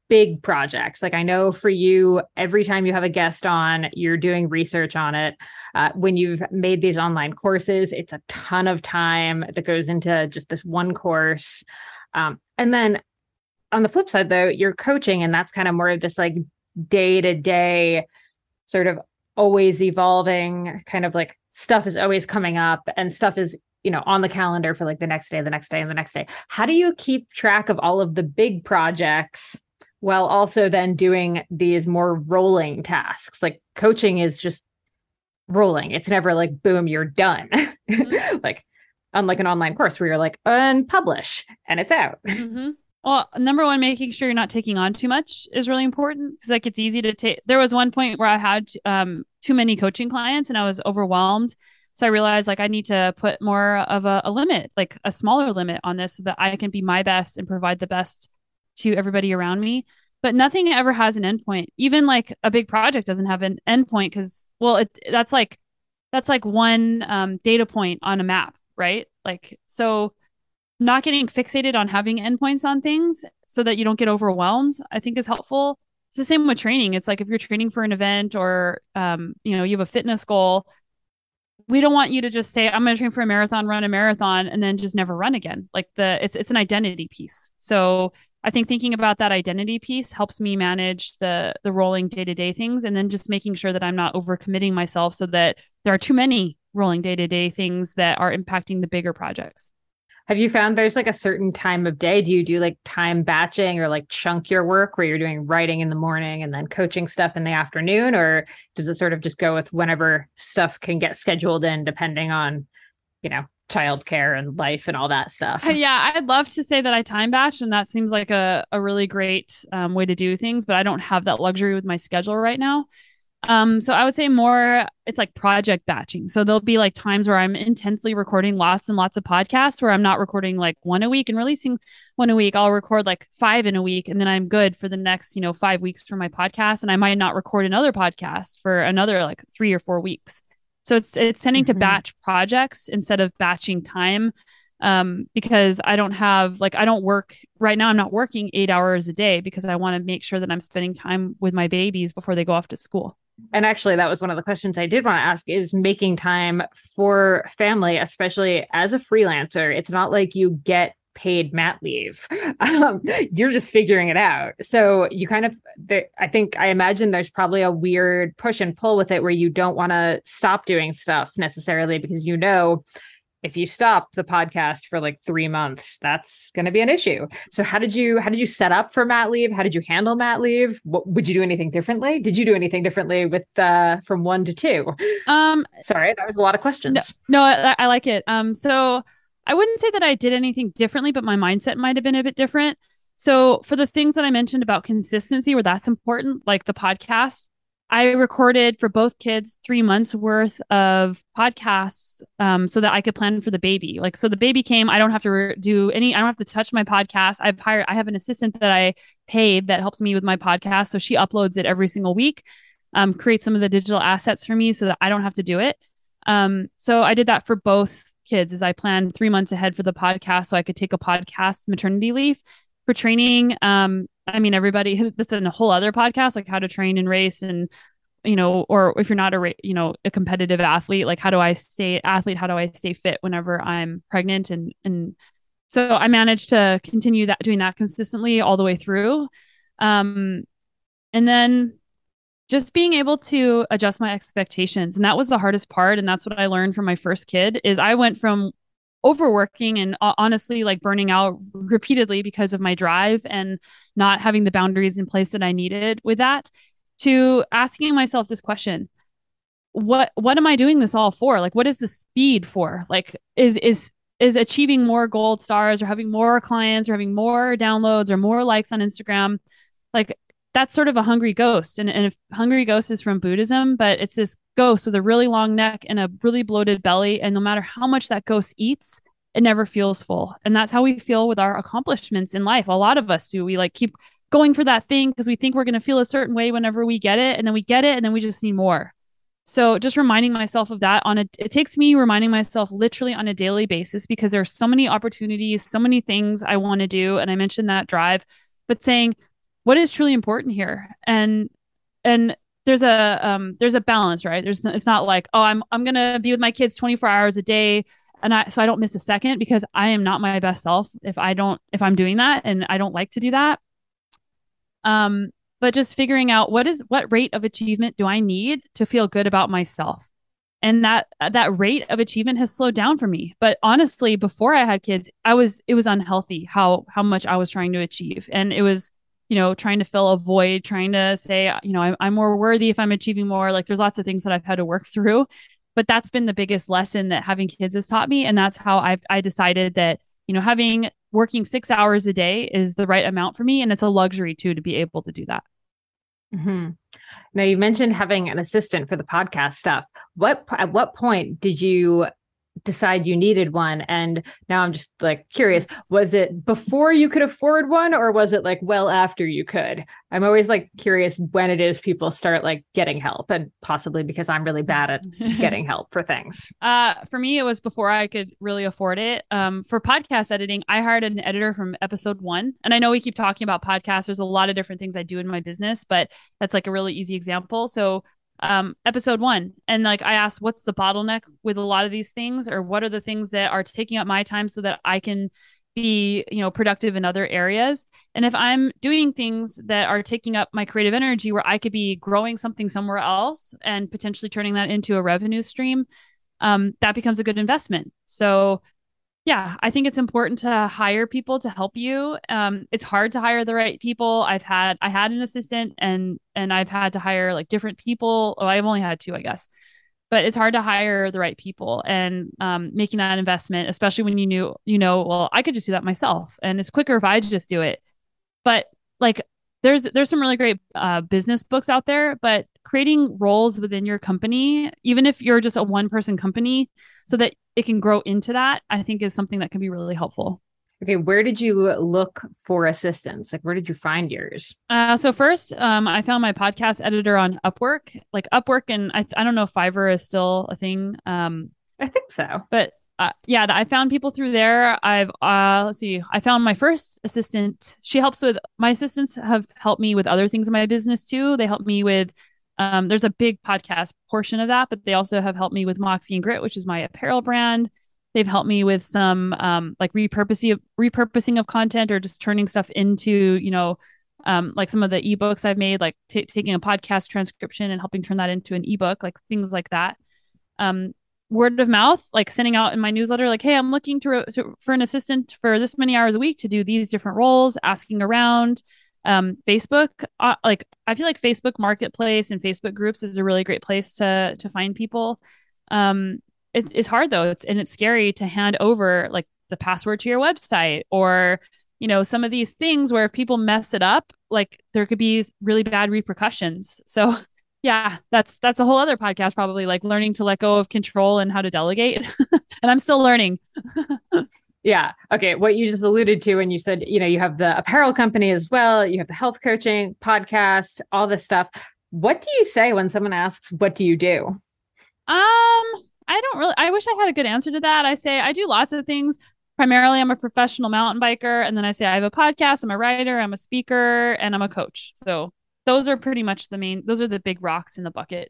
big projects? Like I know for you, every time you have a guest on, you're doing research on it. Uh, when you've made these online courses, it's a ton of time that goes into just this one course. Um, and then on the flip side, though, you're coaching, and that's kind of more of this like day to day sort of always evolving kind of like stuff is always coming up and stuff is, you know, on the calendar for like the next day, the next day, and the next day. How do you keep track of all of the big projects while also then doing these more rolling tasks? Like coaching is just rolling. It's never like, boom, you're done. Mm-hmm. Like unlike an online course where you're like, unpublish and it's out. Mm-hmm. Well, number one, making sure you're not taking on too much is really important because like it's easy to take. There was one point where I had um, too many coaching clients and I was overwhelmed. So I realized like I need to put more of a, a limit, like a smaller limit on this so that I can be my best and provide the best to everybody around me. But nothing ever has an endpoint. Even like a big project doesn't have an endpoint because, well, it, that's like that's like one um, data point on a map, right? Like so. Not getting fixated on having endpoints on things so that you don't get overwhelmed, I think is helpful. It's the same with training. It's like if you're training for an event or, um, you know, you have a fitness goal, we don't want you to just say, I'm going to train for a marathon, run a marathon, and then just never run again. Like the, it's, it's an identity piece. So I think thinking about that identity piece helps me manage the, the rolling day-to-day things. And then just making sure that I'm not overcommitting myself so that there are too many rolling day-to-day things that are impacting the bigger projects. Have you found there's like a certain time of day? Do you do like time batching or like chunk your work where you're doing writing in the morning and then coaching stuff in the afternoon? Or does it sort of just go with whenever stuff can get scheduled in depending on, you know, childcare and life and all that stuff? Yeah, I'd love to say that I time batch and that seems like a, a really great um, way to do things, but I don't have that luxury with my schedule right now. Um, so I would say more, it's like project batching. So there'll be like times where I'm intensely recording lots and lots of podcasts where I'm not recording like one a week and releasing one a week. I'll record like five in a week and then I'm good for the next, you know, five weeks for my podcast. And I might not record another podcast for another like three or four weeks. So it's, it's tending mm-hmm. to batch projects instead of batching time. Um, because I don't have like, I don't work right now. I'm not working eight hours a day because I want to make sure that I'm spending time with my babies before they go off to school. And actually, that was one of the questions I did want to ask is making time for family, especially as a freelancer. It's not like you get paid mat leave. Um, you're just figuring it out. So you kind of, there, I think, I imagine there's probably a weird push and pull with it where you don't want to stop doing stuff necessarily because you know, if you stop the podcast for like three months, that's going to be an issue. So how did you, how did you set up for mat leave? How did you handle mat leave? What, would you do anything differently? Did you do anything differently with, uh, from one to two? Um, Sorry, that was a lot of questions. No, no I, I like it. Um, so I wouldn't say that I did anything differently, but my mindset might've been a bit different. So for the things that I mentioned about consistency, where that's important, like the podcast, I recorded for both kids three months worth of podcasts um, so that I could plan for the baby. Like, so the baby came, I don't have to re- do any, I don't have to touch my podcast. I've hired, I have an assistant that I paid that helps me with my podcast. So she uploads it every single week, um, creates some of the digital assets for me so that I don't have to do it. Um, so I did that for both kids as I planned three months ahead for the podcast so I could take a podcast maternity leave. For training, um, I mean, everybody, that's in a whole other podcast, like how to train and race and, you know, or if you're not a, you know, a competitive athlete, like how do I stay athlete? How do I stay fit whenever I'm pregnant? And, and so I managed to continue that, doing that consistently all the way through. Um, and then just being able to adjust my expectations. And that was the hardest part. And that's what I learned from my first kid is I went from overworking and uh, honestly like burning out repeatedly because of my drive and not having the boundaries in place that I needed with that to asking myself this question, what, what am I doing this all for? Like, what is the speed for? Like, is, is, is achieving more gold stars or having more clients or having more downloads or more likes on Instagram? Like, that's sort of a hungry ghost. And, and if hungry ghost is from Buddhism, but it's this ghost with a really long neck and a really bloated belly. And no matter how much that ghost eats, it never feels full. And that's how we feel with our accomplishments in life. A lot of us do. We like keep going for that thing because we think we're going to feel a certain way whenever we get it. And then we get it and then we just need more. So just reminding myself of that on a, it takes me reminding myself literally on a daily basis because there's so many opportunities, so many things I want to do. And I mentioned that drive, but saying, what is truly important here? And, and there's a, um, there's a balance, right? There's, it's not like, oh, I'm, I'm going to be with my kids twenty-four hours a day. And I, so I don't miss a second, because I am not my best self if I don't, if I'm doing that, and I don't like to do that. Um, but just figuring out what is, what rate of achievement do I need to feel good about myself? And that that rate of achievement has slowed down for me. But honestly, before I had kids, I was it was unhealthy how how much I was trying to achieve, and it was, you know, trying to fill a void, trying to say, you know, I'm, I'm more worthy if I'm achieving more. Like, there's lots of things that I've had to work through, but that's been the biggest lesson that having kids has taught me, and that's how I've I decided that, you know, having working six hours a day is the right amount for me, and it's a luxury too to be able to do that. Mm-hmm. Now, you mentioned having an assistant for the podcast stuff. What at what point did you decide you needed one? And now I'm just like curious, was it before you could afford one, or was it like well after you could? I'm always like curious when it is people start like getting help, and possibly because I'm really bad at getting help for things. Uh, for me, it was before I could really afford it. Um, for podcast editing, I hired an editor from episode one. And I know we keep talking about podcasts. There's a lot of different things I do in my business, but that's like a really easy example. So um, episode one. And like, I asked, what's the bottleneck with a lot of these things, or what are the things that are taking up my time so that I can be, you know, productive in other areas? And if I'm doing things that are taking up my creative energy, where I could be growing something somewhere else and potentially turning that into a revenue stream, um, that becomes a good investment. So yeah, I think it's important to hire people to help you. Um, it's hard to hire the right people. I've had, I had an assistant, and, and I've had to hire like different people. Oh, I've only had two, I guess, but it's hard to hire the right people, and um, making that investment, especially when you knew, you know, well, I could just do that myself, and it's quicker if I just do it. But like, there's, there's some really great uh, business books out there, but creating roles within your company, even if you're just a one person company, so that it can grow into that, I think is something that can be really helpful. Okay, where did you look for assistants? Like, where did you find yours? Uh, so first, um, I found my podcast editor on Upwork, like Upwork, and I I don't know if Fiverr is still a thing. Um, I think so, but uh, yeah, I found people through there. I've uh, let's see, I found my first assistant. She helps with my assistants have helped me with other things in my business too. They help me with um, there's a big podcast portion of that, but they also have helped me with Moxie and Grit, which is my apparel brand. They've helped me with some um, like repurposing of, repurposing of content, or just turning stuff into, you know, um, like some of the ebooks I've made, like t- taking a podcast transcription and helping turn that into an ebook, like things like that. Um, word of mouth, like sending out in my newsletter, like, hey, I'm looking to, to for an assistant for this many hours a week to do these different roles, asking around. Um, Facebook, uh, like I feel like Facebook Marketplace and Facebook groups is a really great place to to find people. Um, it, it's hard though, it's and it's scary to hand over like the password to your website, or you know, some of these things where if people mess it up, like there could be really bad repercussions. So yeah, that's that's a whole other podcast, probably, like learning to let go of control and how to delegate. And I'm still learning. Yeah. Okay. What you just alluded to, and you said, you know, you have the apparel company as well. You have the health coaching podcast, all this stuff. What do you say when someone asks, what do you do? Um, I don't really, I wish I had a good answer to that. I say, I do lots of things. Primarily, I'm a professional mountain biker. And then I say, I have a podcast, I'm a writer, I'm a speaker, and I'm a coach. So those are pretty much the main, those are the big rocks in the bucket.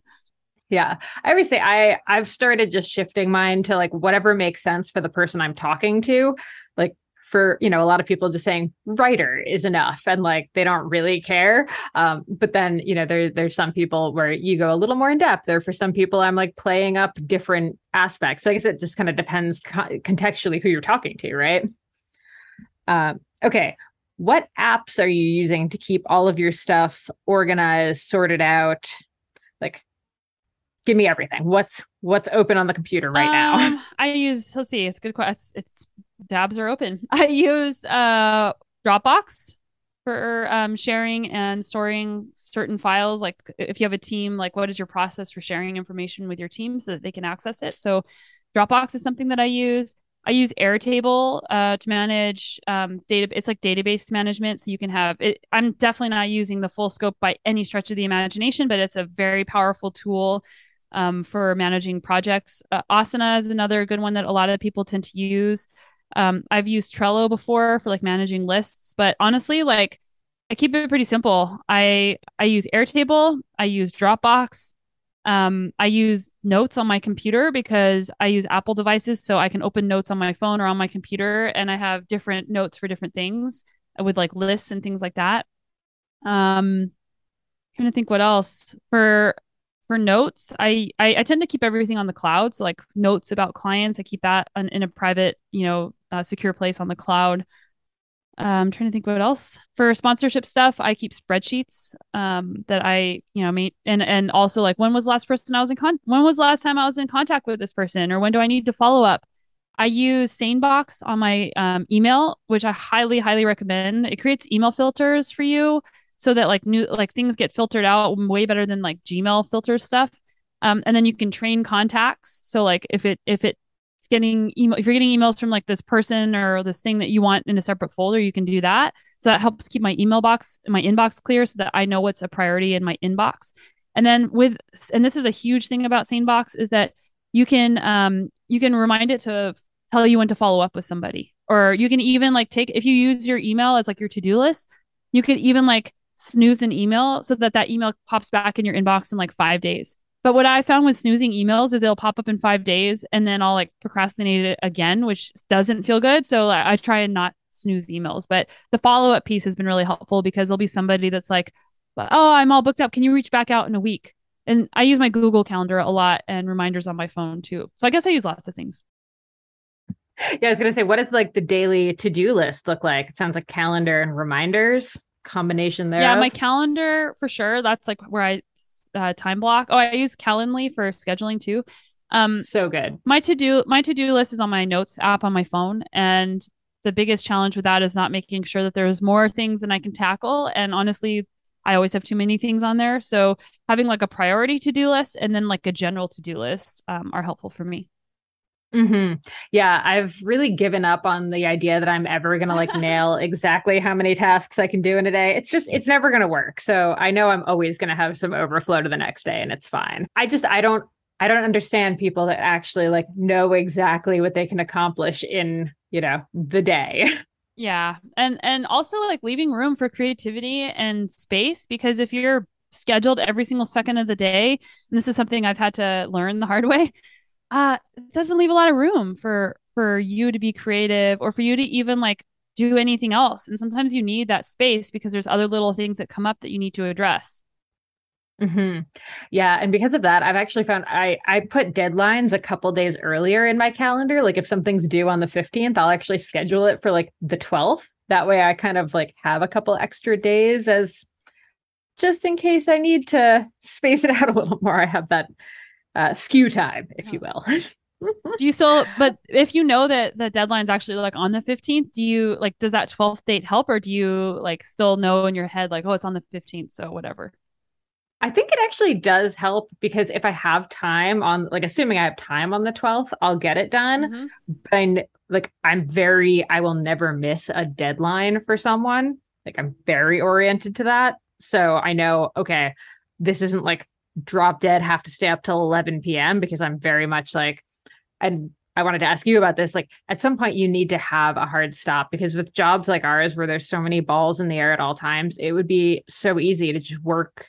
Yeah. I always say I, I've started just shifting mine to like whatever makes sense for the person I'm talking to. Like for, you know, a lot of people just saying writer is enough, and like they don't really care. Um, but then, you know, there, there's some people where you go a little more in depth. Or for some people, I'm like playing up different aspects. So I guess it just kind of depends co- contextually who you're talking to, right? Um, okay. What apps are you using to keep all of your stuff organized, sorted out? Like, give me everything. What's what's open on the computer right um, now? I use, let's see, it's good. It's, it's tabs are open. I use uh, Dropbox for um, sharing and storing certain files. Like if you have a team, like what is your process for sharing information with your team so that they can access it? So Dropbox is something that I use. I use Airtable uh, to manage um, data. It's like database management. So you can have it. I'm definitely not using the full scope by any stretch of the imagination, but it's a very powerful tool um, for managing projects. Uh, Asana is another good one that a lot of people tend to use. Um, I've used Trello before for like managing lists, but honestly, like I keep it pretty simple. I I use Airtable, I use Dropbox. Um, I use notes on my computer because I use Apple devices, so I can open notes on my phone or on my computer, and I have different notes for different things with like lists and things like that. Um, trying to think what else for for notes. I, I I tend to keep everything on the cloud, so like notes about clients, I keep that on, in a private, you know, uh, secure place on the cloud. Uh, I'm trying to think what else for sponsorship stuff. I keep spreadsheets um, that I, you know, meet and and also like when was the last person I was in con when was the last time I was in contact with this person, or when do I need to follow up? I use SaneBox on my um, email, which I highly highly recommend. It creates email filters for you so that like new like things get filtered out way better than like Gmail filter stuff. Um, and then you can train contacts. So like if it if it getting email if you're getting emails from like this person or this thing that you want in a separate folder, you can do that. So that helps keep my email box, my inbox clear so that I know what's a priority in my inbox. And then with and this is a huge thing about SaneBox is that you can um you can remind it to tell you when to follow up with somebody. Or you can even like take if you use your email as like your to-do list, you could even like snooze an email so that that email pops back in your inbox in like five days. But what I found with snoozing emails is it'll pop up in five days and then I'll like procrastinate it again, which doesn't feel good. So I, I try and not snooze emails. But the follow up piece has been really helpful because there'll be somebody that's like, oh, I'm all booked up. Can you reach back out in a week? And I use my Google Calendar a lot and reminders on my phone too. So I guess I use lots of things. Yeah, I was going to say, what does like the daily to-do list look like? It sounds like calendar and reminders combination there. Yeah, my calendar for sure. That's like where I uh, time block. Oh, I use Calendly for scheduling too. Um, so good. My to-do my to-do list is on my notes app on my phone, and the biggest challenge with that is not making sure that there's more things than I can tackle. And honestly, I always have too many things on there. So having like a priority to-do list and then like a general to-do list um, are helpful for me. Mm-hmm. Yeah, I've really given up on the idea that I'm ever going to like nail exactly how many tasks I can do in a day. It's just, it's never going to work. So I know I'm always going to have some overflow to the next day and it's fine. I just, I don't, I don't understand people that actually like know exactly what they can accomplish in, you know, the day. Yeah. And, and also like leaving room for creativity and space, because if you're scheduled every single second of the day, and this is something I've had to learn the hard way, uh it doesn't leave a lot of room for for you to be creative or for you to even like do anything else. And sometimes you need that space because there's other little things that come up that you need to address. Mm-hmm. Yeah. And because of that, I've actually found I, I put deadlines a couple days earlier in my calendar. Like if something's due on the fifteenth, I'll actually schedule it for like the twelfth. That way I kind of like have a couple extra days as just in case I need to space it out a little more. I have that Uh, skew time, if you will. Do you still, but if you know that the deadline's actually like on the fifteenth, do you like, does that twelfth date help, or do you like still know in your head, like, oh, it's on the fifteenth, so whatever? I think it actually does help because if I have time on, like, assuming I have time on the twelfth, I'll get it done. Mm-hmm. But I, like, I'm very, I will never miss a deadline for someone. Like, I'm very oriented to that. So I know, okay, this isn't like drop dead, have to stay up till eleven p.m. because I'm very much like, and I wanted to ask you about this, like at some point you need to have a hard stop, because with jobs like ours where there's so many balls in the air at all times, it would be so easy to just work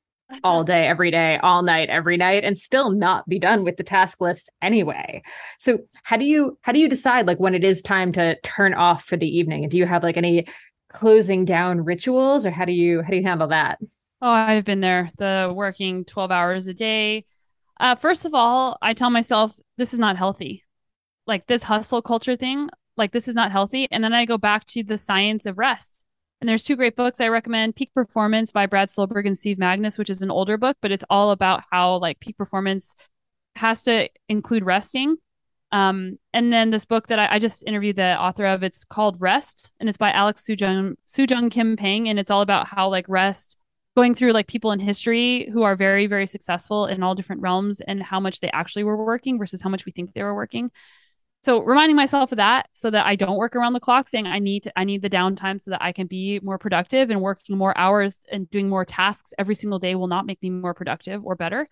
all day, every day, all night, every night, and still not be done with the task list anyway. So how do you, how do you decide like when it is time to turn off for the evening? And do you have like any closing down rituals, or how do you, how do you handle that? Oh, I've been there, the working twelve hours a day. Uh, first of all, I tell myself, this is not healthy. Like this hustle culture thing, like this is not healthy. And then I go back to the science of rest. And there's two great books I recommend. Peak Performance by Brad Stulberg and Steve Magnus, which is an older book, but it's all about how like peak performance has to include resting. Um, and then this book that I, I just interviewed the author of, it's called Rest, and it's by Alex Soojung, Soojung Kim Pang. And it's all about how like rest, going through like people in history who are very, very successful in all different realms and how much they actually were working versus how much we think they were working. So reminding myself of that so that I don't work around the clock, saying I need to, I need the downtime so that I can be more productive, and working more hours and doing more tasks every single day will not make me more productive or better.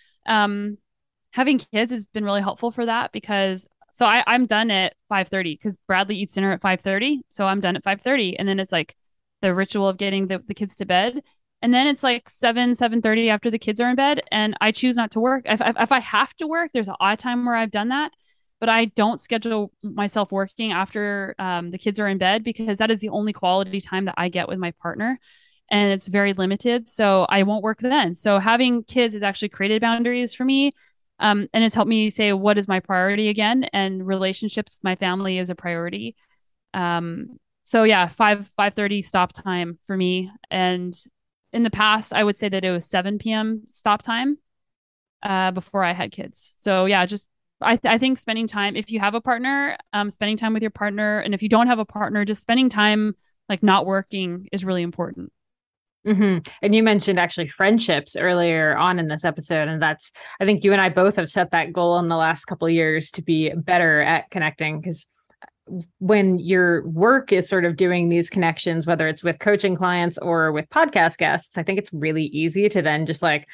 Um, having kids has been really helpful for that, because so I, I'm done at five thirty because Bradley eats dinner at five thirty. So I'm done at five thirty. And then it's like, the ritual of getting the, the kids to bed. And then it's like seven, seven thirty after the kids are in bed, and I choose not to work. If, if, if I have to work, there's an odd time where I've done that, but I don't schedule myself working after um, the kids are in bed, because that is the only quality time that I get with my partner, and it's very limited. So I won't work then. So having kids has actually created boundaries for me, um, and it's helped me say what is my priority again, and relationships with my family is a priority. Um, so yeah, five five thirty stop time for me, and in the past, I would say that it was seven p.m. stop time uh, before I had kids. So yeah, just I, th- I think spending time, if you have a partner, um, spending time with your partner. And if you don't have a partner, just spending time like not working is really important. Mm-hmm. And you mentioned actually friendships earlier on in this episode. And that's, I think you and I both have set that goal in the last couple of years to be better at connecting, because when your work is sort of doing these connections, whether it's with coaching clients or with podcast guests, I think it's really easy to then just like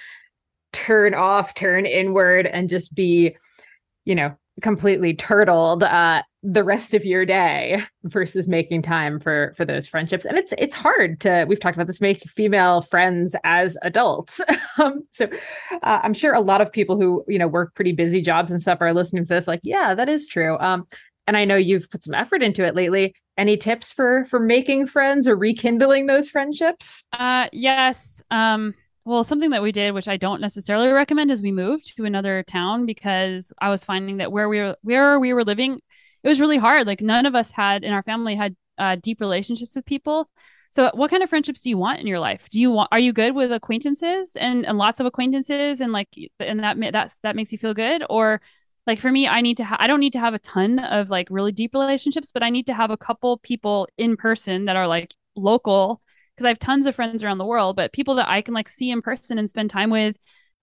turn off, turn inward, and just be, you know, completely turtled uh, the rest of your day versus making time for for those friendships. And it's it's hard to, we've talked about this, make female friends as adults. um, so uh, I'm sure a lot of people who, you know, work pretty busy jobs and stuff are listening to this like, yeah, that is true. Um, And I know you've put some effort into it lately. Any tips for for making friends or rekindling those friendships? Uh, yes. Um, well, something that we did, which I don't necessarily recommend, is we moved to another town, because I was finding that where we were where we were living, it was really hard. Like none of us had in our family had uh, deep relationships with people. So what kind of friendships do you want in your life? Do you want, are you good with acquaintances and, and lots of acquaintances, and like, and that, that, that makes you feel good? Or like for me, I need to, ha- I don't need to have a ton of like really deep relationships, but I need to have a couple people in person that are like local, because I have tons of friends around the world, but people that I can like see in person and spend time with.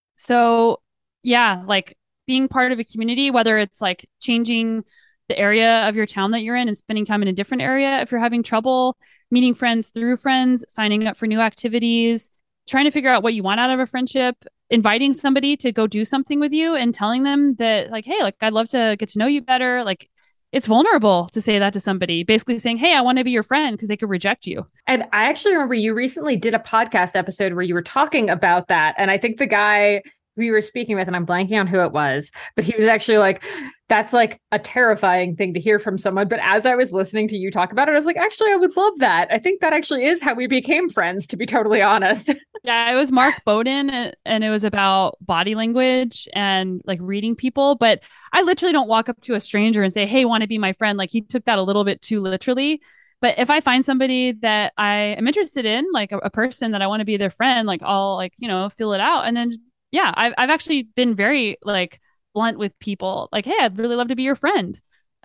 So yeah, like being part of a community, whether it's like changing the area of your town that you're in and spending time in a different area if you're having trouble, meeting friends through friends, signing up for new activities, trying to figure out what you want out of a friendship, inviting somebody to go do something with you and telling them that like, hey, like I'd love to get to know you better. Like it's vulnerable to say that to somebody, basically saying, hey, I want to be your friend, because they could reject you. And I actually remember you recently did a podcast episode where you were talking about that. And I think the guy we were speaking with, and I'm blanking on who it was, but he was actually like, that's like a terrifying thing to hear from someone. But as I was listening to you talk about it, I was like, actually, I would love that. I think that actually is how we became friends, to be totally honest. Yeah, it was Mark Bowden, and it was about body language and like reading people. But I literally don't walk up to a stranger and say, hey, want to be my friend? Like he took that a little bit too literally. But if I find somebody that I am interested in, like a, a person that I want to be their friend, like I'll like, you know, feel it out. And then, yeah, I've, I've actually been very like blunt with people. Like, hey, I'd really love to be your friend.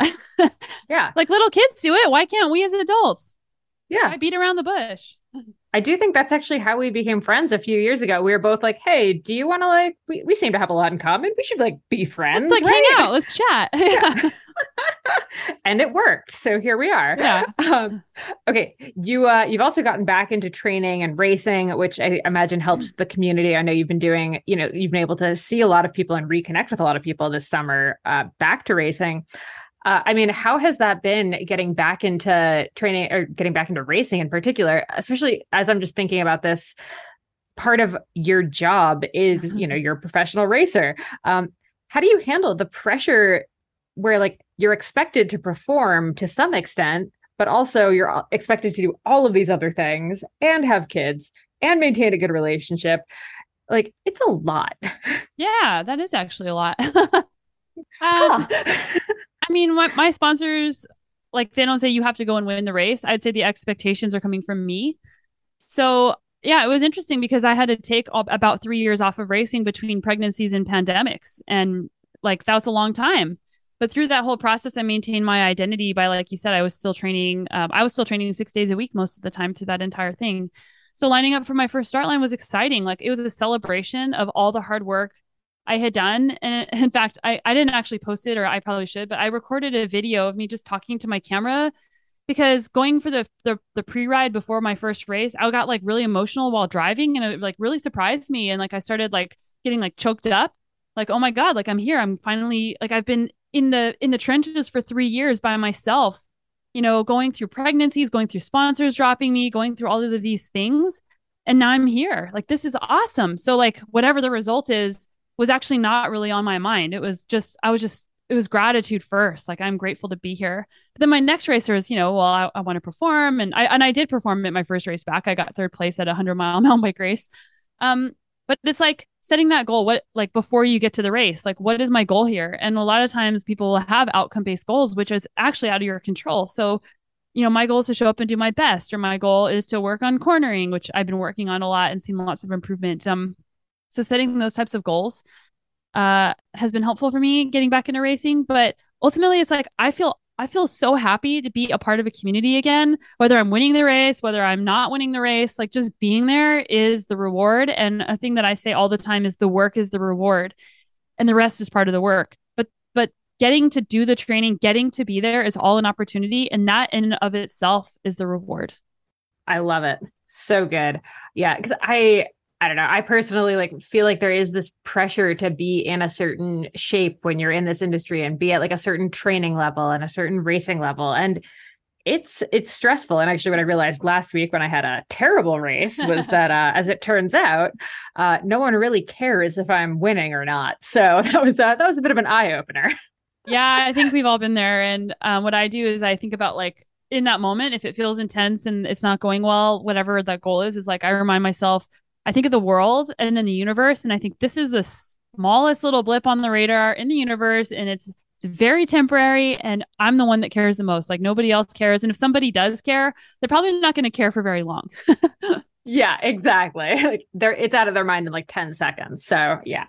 Yeah. Like little kids do it. Why can't we as adults? Yeah. I beat around the bush. I do think that's actually how we became friends a few years ago. We were both like, hey, do you want to like, we, we seem to have a lot in common. We should like be friends. Let's like right? hang out. Let's chat. Yeah. And it worked. So here we are. Yeah. Um, okay. You, uh, you've also gotten back into training and racing, which I imagine helps the community. I know you've been doing, you know, you've been able to see a lot of people and reconnect with a lot of people this summer uh, back to racing. Uh, I mean, how has that been getting back into training or getting back into racing in particular, especially as I'm just thinking about this, part of your job is, you know, you're a professional racer. Um, how do you handle the pressure where like you're expected to perform to some extent, but also you're expected to do all of these other things and have kids and maintain a good relationship? Like it's a lot. Yeah, that is actually a lot. um, Huh. I mean, my, my sponsors, like, they don't say you have to go and win the race. I'd say the expectations are coming from me. So, yeah, it was interesting because I had to take all, about three years off of racing between pregnancies and pandemics. And, like, that was a long time. But through that whole process, I maintained my identity by, like you said, I was still training. Um, I was still training six days a week most of the time through that entire thing. So lining up for my first start line was exciting. Like, it was a celebration of all the hard work I had done. And in fact, I, I didn't actually post it, or I probably should, but I recorded a video of me just talking to my camera, because going for the, the, the pre-ride before my first race, I got like really emotional while driving, and it like really surprised me. And like, I started like getting like choked up, like, oh my God, like I'm here. I'm finally like, I've been in the, in the trenches for three years by myself, you know, going through pregnancies, going through sponsors dropping me, going through all of these things. And now I'm here. Like, this is awesome. So like whatever the result is was actually not really on my mind. It was just, I was just, it was gratitude first. Like, I'm grateful to be here. But then my next racer is, you know, well, I, I want to perform. And I, and I did perform at my first race back. I got third place at a hundred mile mountain bike race. Um, but it's like setting that goal, what, like before you get to the race, like, what is my goal here? And a lot of times people will have outcome-based goals, which is actually out of your control. So, you know, my goal is to show up and do my best, or my goal is to work on cornering, which I've been working on a lot and seen lots of improvement. Um, so setting those types of goals uh, has been helpful for me getting back into racing. But ultimately, it's like, I feel I feel so happy to be a part of a community again, whether I'm winning the race, whether I'm not winning the race, like just being there is the reward. And a thing that I say all the time is the work is the reward and the rest is part of the work. But, but getting to do the training, getting to be there is all an opportunity. And that in and of itself is the reward. I love it. So good. Yeah. Cause I, I don't know. I personally like feel like there is this pressure to be in a certain shape when you're in this industry and be at like a certain training level and a certain racing level. And it's, it's stressful. And actually what I realized last week when I had a terrible race was that, uh, as it turns out, uh, no one really cares if I'm winning or not. So that was, uh, that was a bit of an eye opener. Yeah. I think we've all been there. And, um, what I do is I think about like in that moment, if it feels intense and it's not going well, whatever that goal is, is like, I remind myself, I think of the world and then the universe. And I think this is the smallest little blip on the radar in the universe. And it's, it's very temporary. And I'm the one that cares the most. Like, nobody else cares. And if somebody does care, they're probably not going to care for very long. Yeah, exactly. Like they're, it's out of their mind in like ten seconds. So yeah.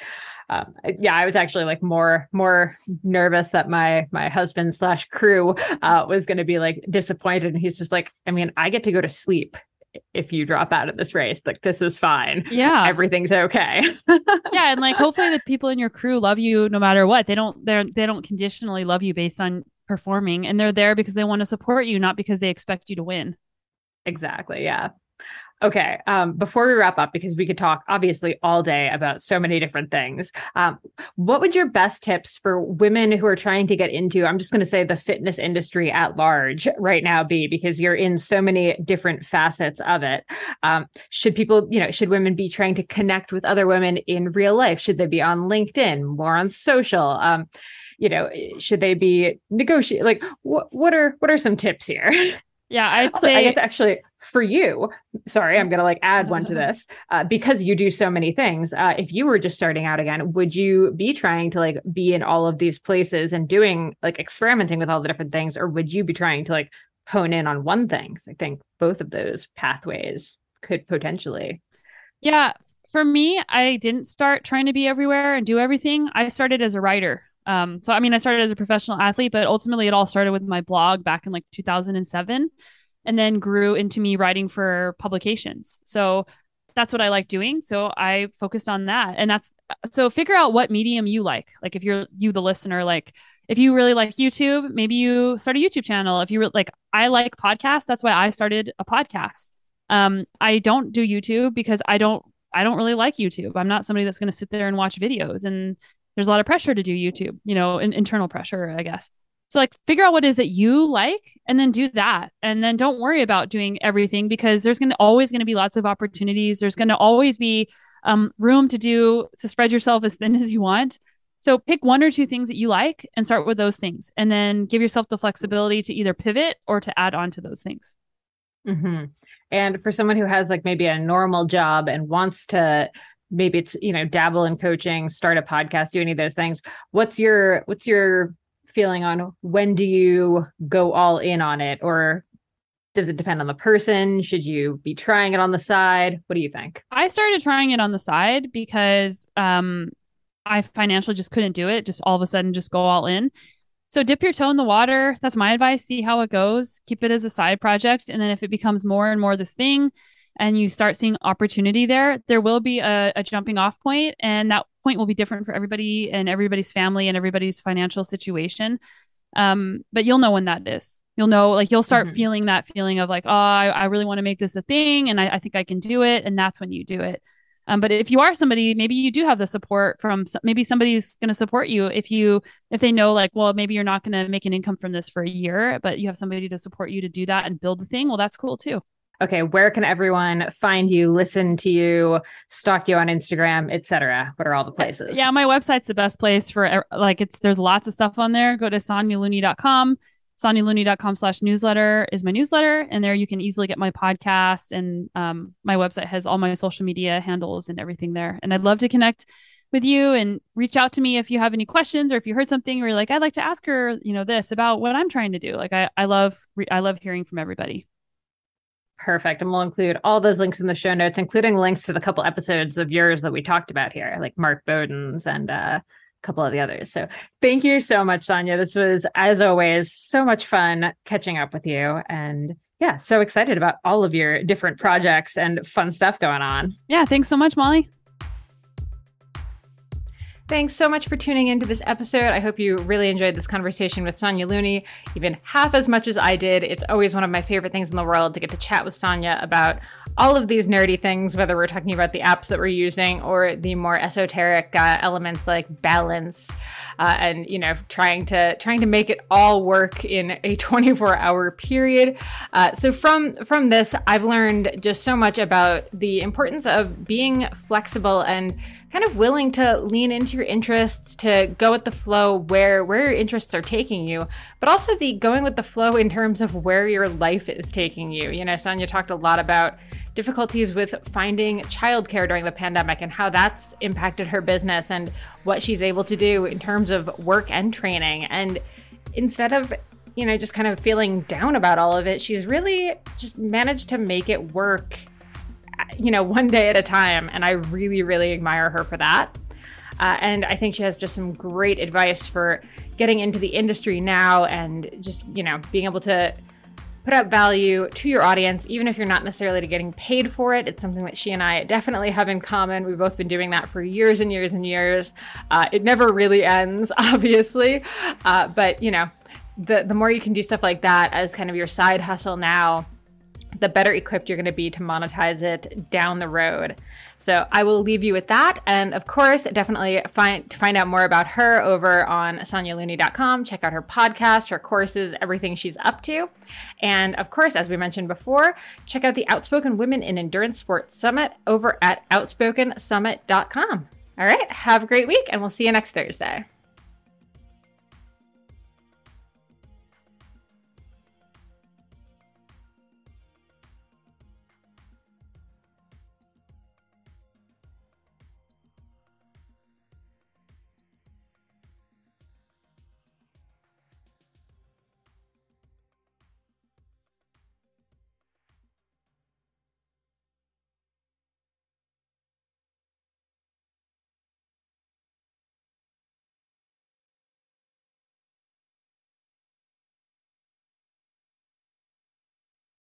Um, yeah, I was actually like more, more nervous that my, my husband slash crew, uh, was going to be like disappointed. And he's just like, I mean, I get to go to sleep if you drop out of this race. Like, this is fine. Yeah. Everything's okay. Yeah. And like, hopefully the people in your crew love you no matter what. They don't, they're, they don't conditionally love you based on performing, and they're there because they want to support you, not because they expect you to win. Exactly. Yeah. Okay. Um, before we wrap up, because we could talk obviously all day about so many different things, um, what would your best tips for women who are trying to get into, I'm just going to say the fitness industry at large right now be, because you're in so many different facets of it. Um, should people, you know, should women be trying to connect with other women in real life? Should they be on LinkedIn, more on social? Um, you know, should they be negotiate? Like, what, what are, what are some tips here? Yeah, I'd also, say, I guess actually for you, sorry, I'm going to like add one to this, uh, because you do so many things. Uh, if you were just starting out again, would you be trying to like be in all of these places and doing like experimenting with all the different things, or would you be trying to like hone in on one thing? 'Cause I think both of those pathways could potentially. Yeah, for me, I didn't start trying to be everywhere and do everything. I started as a writer. Um, so, I mean, I started as a professional athlete, but ultimately it all started with my blog back in like two thousand seven, and then grew into me writing for publications. So that's what I like doing. So I focused on that. And that's, so figure out what medium you like. Like if you're, you, the listener, like if you really like YouTube, maybe you start a YouTube channel. If you re- like, I like podcasts. That's why I started a podcast. Um, I don't do YouTube because I don't, I don't really like YouTube. I'm not somebody that's going to sit there and watch videos, and there's a lot of pressure to do YouTube, you know, in, internal pressure, I guess. So like figure out what it is that you like and then do that. And then don't worry about doing everything, because there's going to always going to be lots of opportunities. There's going to always be um, room to do, to spread yourself as thin as you want. So pick one or two things that you like and start with those things, and then give yourself the flexibility to either pivot or to add on to those things. Mm-hmm. And for someone who has like maybe a normal job and wants to, maybe it's, you know, dabble in coaching, start a podcast, do any of those things. What's your, what's your feeling on when do you go all in on it? Or does it depend on the person? Should you be trying it on the side? What do you think? I started trying it on the side because um, I financially just couldn't do it. Just all of a sudden just go all in. So dip your toe in the water. That's my advice. See how it goes. Keep it as a side project. And then if it becomes more and more this thing, and you start seeing opportunity there, there will be a, a jumping off point, and that point will be different for everybody and everybody's family and everybody's financial situation. Um, but you'll know when that is. You'll know, like you'll start mm-hmm. feeling that feeling of like, oh, I, I really want to make this a thing, and I, I think I can do it. And that's when you do it. Um, but if you are somebody, maybe you do have the support from maybe somebody's going to support you if you if they know like, well, maybe you're not going to make an income from this for a year, but you have somebody to support you to do that and build the thing. Well, that's cool too. Okay, where can everyone find you, listen to you, stalk you on Instagram, et cetera? What are all the places? Yeah, my website's the best place for like it's there's lots of stuff on there. Go to sonia looney dot com. sonia looney dot com slash newsletter is my newsletter. And there you can easily get my podcast. And um, my website has all my social media handles and everything there. And I'd love to connect with you and reach out to me if you have any questions or if you heard something or you're like, I'd like to ask her, you know, this about what I'm trying to do. Like I, I love, I love hearing from everybody. Perfect. And we'll include all those links in the show notes, including links to the couple episodes of yours that we talked about here, like Mark Bowden's and uh, a couple of the others. So thank you so much, Sonia. This was, as always, so much fun catching up with you. And yeah, so excited about all of your different projects and fun stuff going on. Yeah, thanks so much, Molly. Thanks so much for tuning into this episode. I hope you really enjoyed this conversation with Sonia Looney, even half as much as I did. It's always one of my favorite things in the world to get to chat with Sonia about all of these nerdy things, whether we're talking about the apps that we're using or the more esoteric uh, elements like balance uh, and, you know, trying to trying to make it all work in a twenty-four hour period. Uh, so from from this, I've learned just so much about the importance of being flexible and kind of willing to lean into your interests, to go with the flow where where your interests are taking you, but also the going with the flow in terms of where your life is taking you. You know, Sonia talked a lot about difficulties with finding childcare during the pandemic and how that's impacted her business and what she's able to do in terms of work and training. And instead of, you know, just kind of feeling down about all of it, she's really just managed to make it work, you know, one day at a time. And I really, really admire her for that. Uh, and I think she has just some great advice for getting into the industry now and just, you know, being able to put out value to your audience, even if you're not necessarily getting paid for it. It's something that she and I definitely have in common. We've both been doing that for years and years and years. Uh, it never really ends, obviously. Uh, but, you know, the, the more you can do stuff like that as kind of your side hustle now, the better equipped you're going to be to monetize it down the road. So I will leave you with that. And of course, definitely find to find out more about her over on sonia looney dot com. Check out her podcast, her courses, everything she's up to. And of course, as we mentioned before, check out the Outspoken Women in Endurance Sports Summit over at outspoken summit dot com. All right, have a great week, and we'll see you next Thursday.